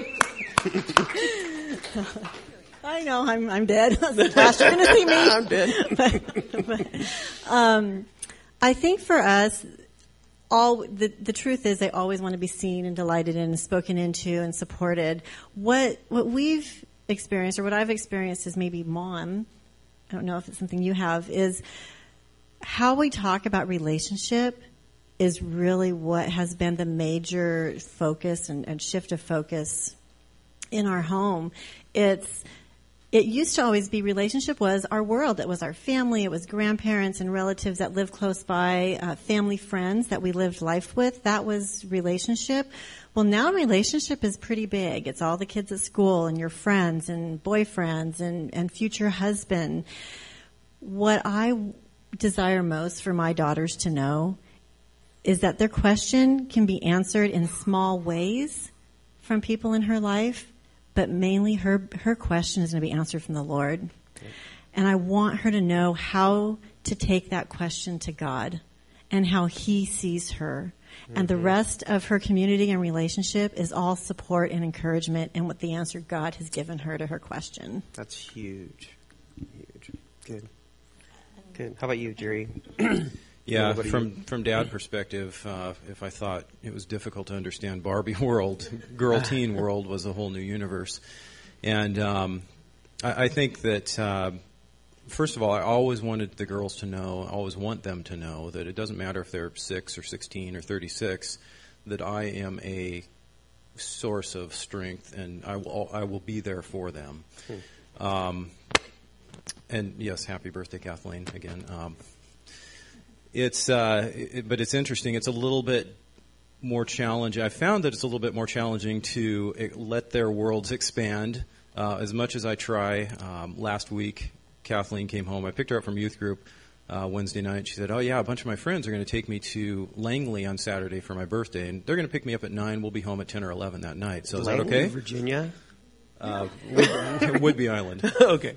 I know, I'm I'm dead. Last you're going to see me. I'm dead. but, but, um, I think for us, all the the truth is they always want to be seen and delighted in and spoken into and supported. What what we've experienced, or what I've experienced as maybe mom, I don't know if it's something you have, is how we talk about relationship is really what has been the major focus and, and shift of focus in our home. It's It used to always be relationship was our world. It was our family. It was grandparents and relatives that lived close by, uh, family friends that we lived life with. That was relationship. Well, now relationship is pretty big. It's all the kids at school and your friends and boyfriends and, and future husband. What I desire most for my daughters to know is that their question can be answered in small ways from people in her life, but mainly her her question is going to be answered from the Lord. Okay. And I want her to know how to take that question to God and how He sees her. Mm-hmm. And the rest of her community and relationship is all support and encouragement in what the answer God has given her to her question. That's huge. Huge. Good. Good. How about you, Jerry? Yeah, from from dad perspective, uh, if I thought it was difficult to understand Barbie world, girl teen world was a whole new universe. And um, I, I think that, uh, first of all, I always wanted the girls to know, I always want them to know that it doesn't matter if they're six or sixteen or thirty-six, that I am a source of strength and I will I will be there for them. Hmm. Um, and yes, happy birthday, Kathleen, again. Um, It's, uh, it, but it's interesting. It's a little bit more challenging. I found that it's a little bit more challenging to uh, let their worlds expand. Uh, as much as I try, um, last week, Kathleen came home. I picked her up from youth group uh, Wednesday night. She said, "Oh yeah, a bunch of my friends are going to take me to Langley on Saturday for my birthday, and they're going to pick me up at nine. We'll be home at ten or eleven that night. So is Langley, that okay?" Virginia. Uh, Wood, Woodby Island. Okay.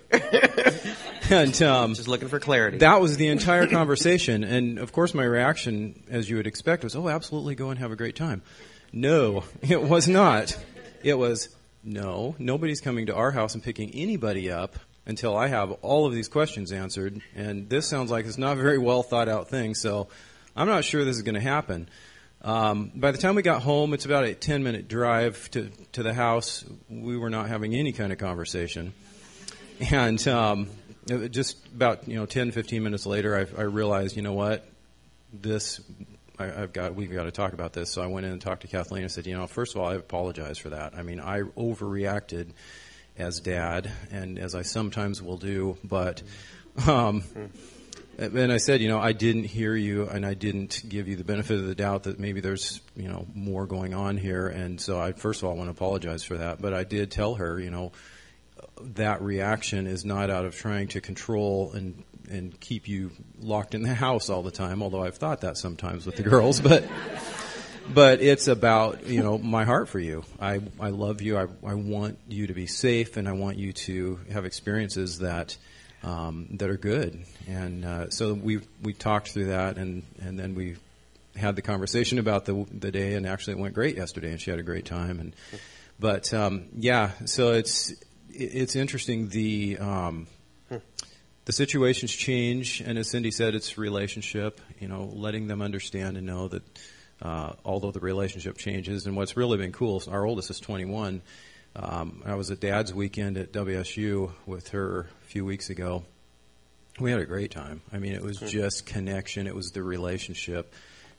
And um, just looking for clarity. That was the entire conversation, and of course, my reaction, as you would expect, was, "Oh, absolutely, go and have a great time." No, it was not. It was, "No, nobody's coming to our house and picking anybody up until I have all of these questions answered." And this sounds like it's not a very well thought out thing, so I'm not sure this is going to happen. Um, by the time we got home, it's about a ten minute drive to, to the house. We were not having any kind of conversation. And um, just about, you know, ten, fifteen minutes later, I, I realized, you know what, this, I, I've got, we've got to talk about this. So I went in and talked to Kathleen and said, you know, first of all, I apologize for that. I mean, I overreacted as dad, and as I sometimes will do, but... Um, And I said, you know, I didn't hear you, and I didn't give you the benefit of the doubt that maybe there's, you know, more going on here. And so I, first of all, I want to apologize for that. But I did tell her, you know, that reaction is not out of trying to control and and keep you locked in the house all the time, although I've thought that sometimes with the girls. But but it's about, you know, my heart for you. I, I love you. I, I want you to be safe, and I want you to have experiences that Um, that are good. And uh, so we we talked through that, and, and then we had the conversation about the the day, and actually it went great yesterday, and she had a great time. And but um, yeah, so it's it's interesting. The um, the situations change, and as Cindy said, it's relationship. You know, letting them understand and know that uh, although the relationship changes, and what's really been cool, our oldest is twenty-one. Um, I was at Dad's weekend at W S U with her a few weeks ago. We had a great time. I mean, it was just connection. It was the relationship.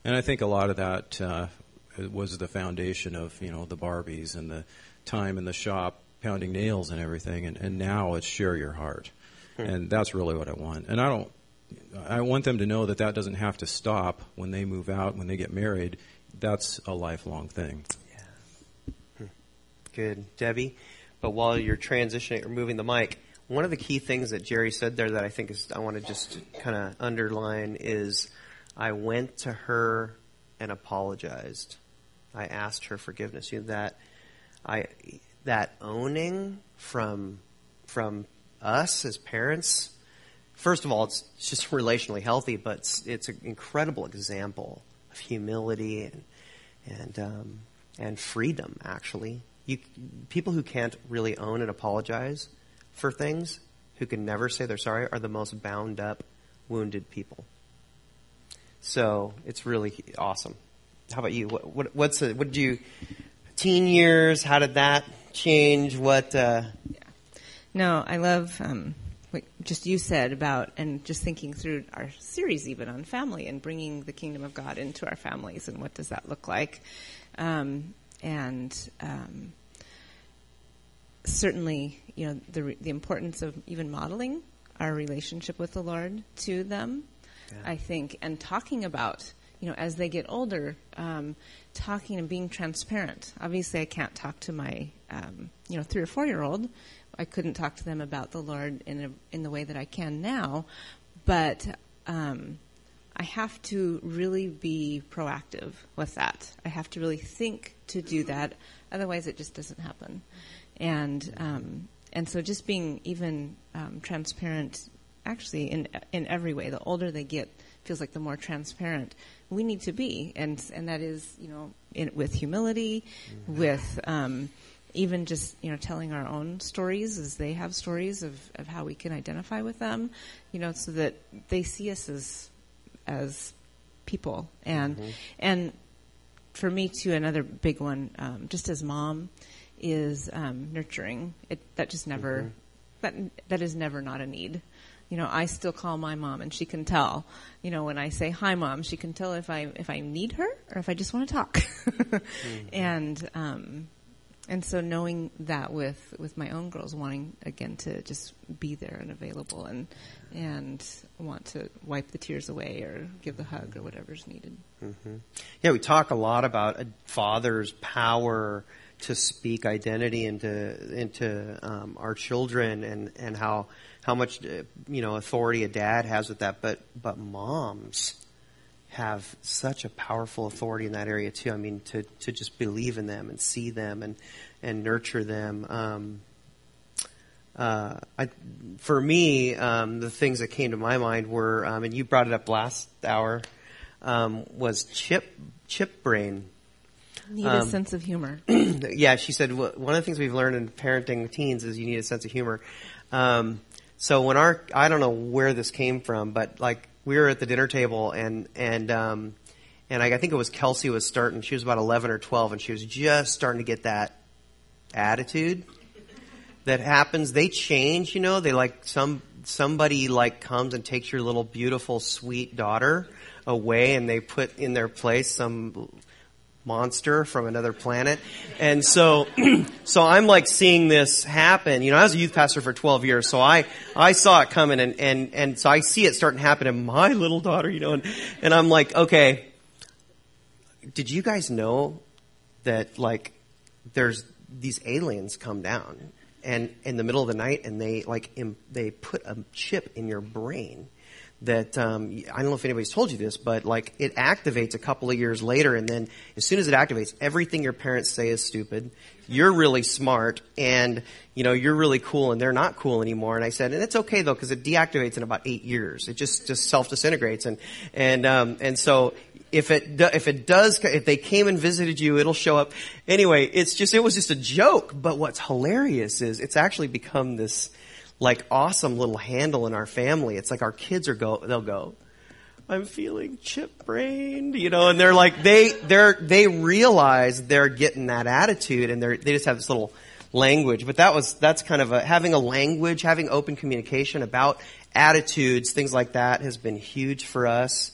And I think a lot of that uh, was the foundation of, you know, the Barbies and the time in the shop pounding nails and everything. And, and now it's share your heart. Hmm. And that's really what I want. And I don't, I want them to know that that doesn't have to stop when they move out, when they get married. That's a lifelong thing. Yeah. Hmm. Good. Debbie, but while you're transitioning or moving the mic, one of the key things that Jerry said there that I think is, I want to just kind of underline is, I went to her and apologized. I asked her forgiveness. You know, that I that owning from from us as parents. First of all, it's just relationally healthy, but it's, it's an incredible example of humility and and um, and freedom. Actually, you people who can't really own and apologize for things, who can never say they're sorry, are the most bound up, wounded people. So it's really awesome. How about you? What, what what's a, what did you teen years? How did that change? What? Uh, yeah. No, I love um, what just you said about and just thinking through our series even on family and bringing the kingdom of God into our families and what does that look like, um, and um, certainly you know the the importance of even modeling our relationship with the Lord to them. Yeah. I think, and talking about, you know, as they get older, um, talking and being transparent. Obviously, I can't talk to my, um, you know, three or four year old. I couldn't talk to them about the Lord in a, in the way that I can now, but um, I have to really be proactive with that. I have to really think to do that. Otherwise, it just doesn't happen. And um, and so, just being even um, transparent. Actually, in in every way, the older they get, feels like the more transparent we need to be, and and that is, you know, in, with humility, mm-hmm. with um, even just, you know, telling our own stories as they have stories of, of how we can identify with them, you know, so that they see us as as people, and mm-hmm. and for me too, another big one, um, just as mom, is um, nurturing. It that just never mm-hmm. that that is never not a need. You know, I still call my mom, and she can tell. You know, when I say hi, mom, she can tell if I if I need her or if I just want to talk. mm-hmm. And um, and so knowing that with, with my own girls, wanting again to just be there and available, and and want to wipe the tears away or give the hug or whatever's needed. Mm-hmm. Yeah, we talk a lot about a father's power to speak identity into into um, our children, and, and how how much uh, you know authority a dad has with that, but but moms have such a powerful authority in that area too. I mean, to to just believe in them and see them and and nurture them. Um, uh, I, for me, um, the things that came to my mind were, um, and you brought it up last hour, um, was chip chip brain. Need um, a sense of humor. Yeah, she said one of the things we've learned in parenting teens is you need a sense of humor. Um, so when our, I don't know where this came from, but like we were at the dinner table and and um, and I, I think it was Kelsey was starting. She was about eleven or twelve, and she was just starting to get that attitude that happens. They change, you know. They like some somebody like comes and takes your little beautiful sweet daughter away, and they put in their place some monster from another planet. And so, so I'm like seeing this happen. You know, I was a youth pastor for twelve years, so I, I saw it coming, and, and, and so I see it starting to happen in my little daughter, you know, and, and I'm like, okay, did you guys know that like there's these aliens come down and in the middle of the night and they like, im- they put a chip in your brain that, um, I don't know if anybody's told you this, but like it activates a couple of years later, and then as soon as it activates, everything your parents say is stupid. You're really smart, and you know you're really cool, and they're not cool anymore. And I said, and it's okay though, because it deactivates in about eight years. It just just self disintegrates, and and um, and so if it do, if it does, if they came and visited you, it'll show up. Anyway, it's just it was just a joke. But what's hilarious is it's actually become this like awesome little handle in our family. It's like our kids are go, they'll go, I'm feeling chip-brained, you know, and they're like, they, they're, they realize they're getting that attitude, and they're, they just have this little language. But that was, that's kind of a, having a language, having open communication about attitudes, things like that has been huge for us.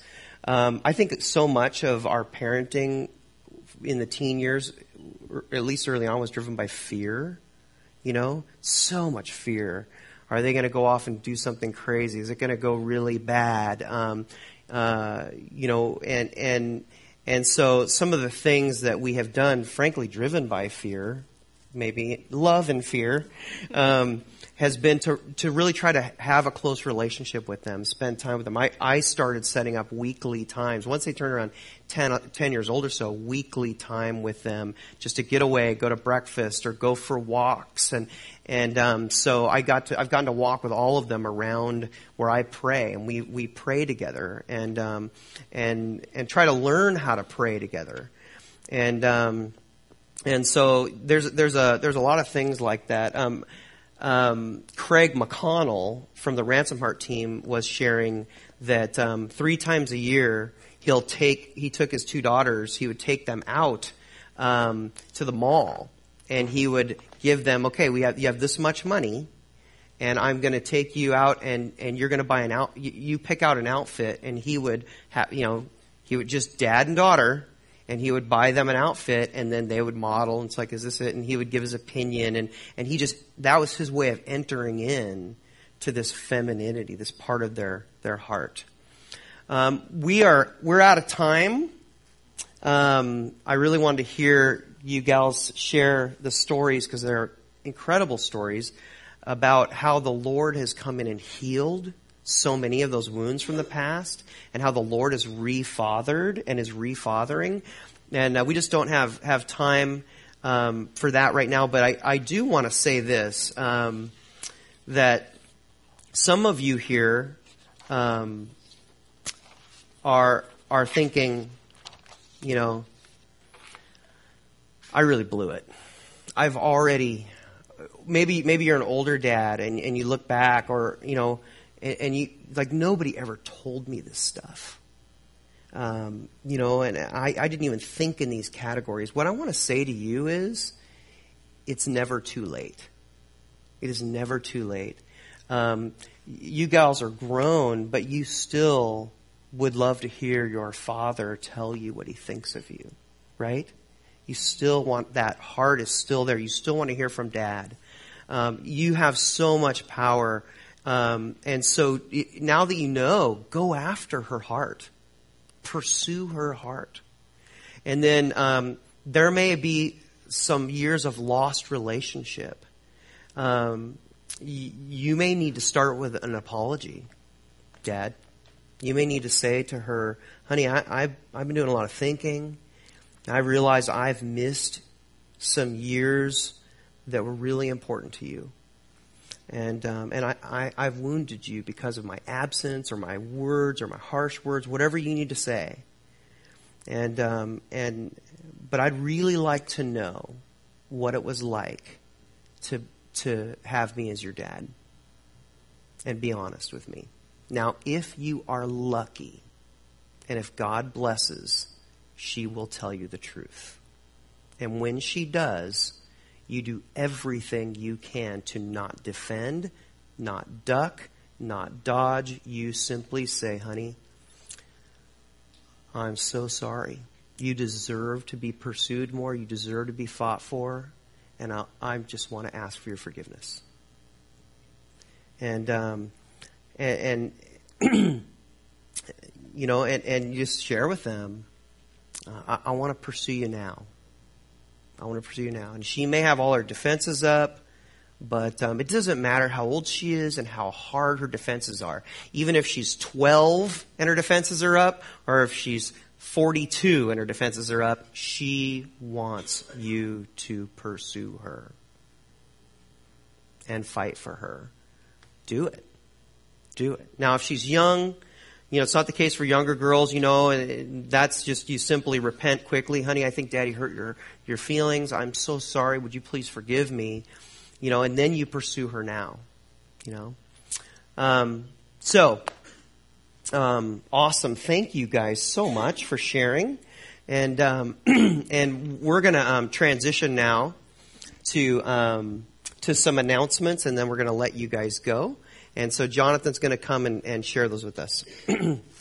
Um, I think that so much of our parenting in the teen years, or at least early on, was driven by fear. You know, so much fear. Are they going to go off and do something crazy? Is it going to go really bad? Um, uh, you know, and and and so some of the things that we have done, frankly, driven by fear, maybe love and fear, um, has been to to really try to have a close relationship with them, spend time with them. I, I started setting up weekly times. Once they turned around ten, ten years old or so, weekly time with them just to get away, go to breakfast or go for walks. And and um, so I got to I've gotten to walk with all of them around where I pray, and we, we pray together and um, and and try to learn how to pray together. And um, and so there's there's a there's a lot of things like that. Um, Um, Craig McConnell from the Ransom Heart team was sharing that um, three times a year he'll take he took his two daughters, he would take them out um, to the mall, and he would give them, okay, we have you have this much money, and I'm going to take you out, and, and you're going to buy an out you, you pick out an outfit, and he would have you know he would just dad and daughter. And he would buy them an outfit, and then they would model. And it's like, is this it? And he would give his opinion. And, and he just, that was his way of entering in to this femininity, this part of their, their heart. Um, we are, we're out of time. Um, I really wanted to hear you gals share the stories, because they're incredible stories about how the Lord has come in and healed so many of those wounds from the past, and how the Lord is refathered and is refathering. And uh, we just don't have, have time um, for that right now. But I, I do want to say this, um, that some of you here um, are are thinking, you know, I really blew it. I've already, maybe maybe you're an older dad, and, and you look back, or, you know, and you, like, nobody ever told me this stuff. Um, you know, and I, I didn't even think in these categories. What I want to say to you is, it's never too late. It is never too late. Um, you gals are grown, but you still would love to hear your father tell you what he thinks of you, right? You still want, that heart is still there. You still want to hear from dad. Um, you have so much power. Um, and so now that you know, go after her heart. Pursue her heart. And then um, there may be some years of lost relationship. Um, y- you may need to start with an apology, Dad. You may need to say to her, honey, I, I've, I've been doing a lot of thinking. I realize I've missed some years that were really important to you. And um, and I, I, I've wounded you because of my absence, or my words, or my harsh words, whatever you need to say. And um, and but I'd really like to know what it was like to to have me as your dad. And be honest with me. Now, if you are lucky, and if God blesses, she will tell you the truth. And when she does, you do everything you can to not defend, not duck, not dodge. You simply say, honey, I'm so sorry. You deserve to be pursued more. You deserve to be fought for. And I, I just want to ask for your forgiveness. And, um, and, and you know, and, and you just share with them, uh, I, I want to pursue you now. I want to pursue you now. And she may have all her defenses up, but um, it doesn't matter how old she is and how hard her defenses are. Even if she's twelve and her defenses are up, or if she's forty-two and her defenses are up, she wants you to pursue her and fight for her. Do it. Do it. Now, if she's young, you know, it's not the case for younger girls, you know, and that's just, you simply repent quickly. Honey, I think Daddy hurt your, your feelings. I'm so sorry. Would you please forgive me? You know, and then you pursue her now, you know. Um, so, um, awesome. Thank you guys so much for sharing. And, um, and we're going to, um, transition now to, um, to some announcements, and then we're going to let you guys go. And so Jonathan's going to come and, and share those with us.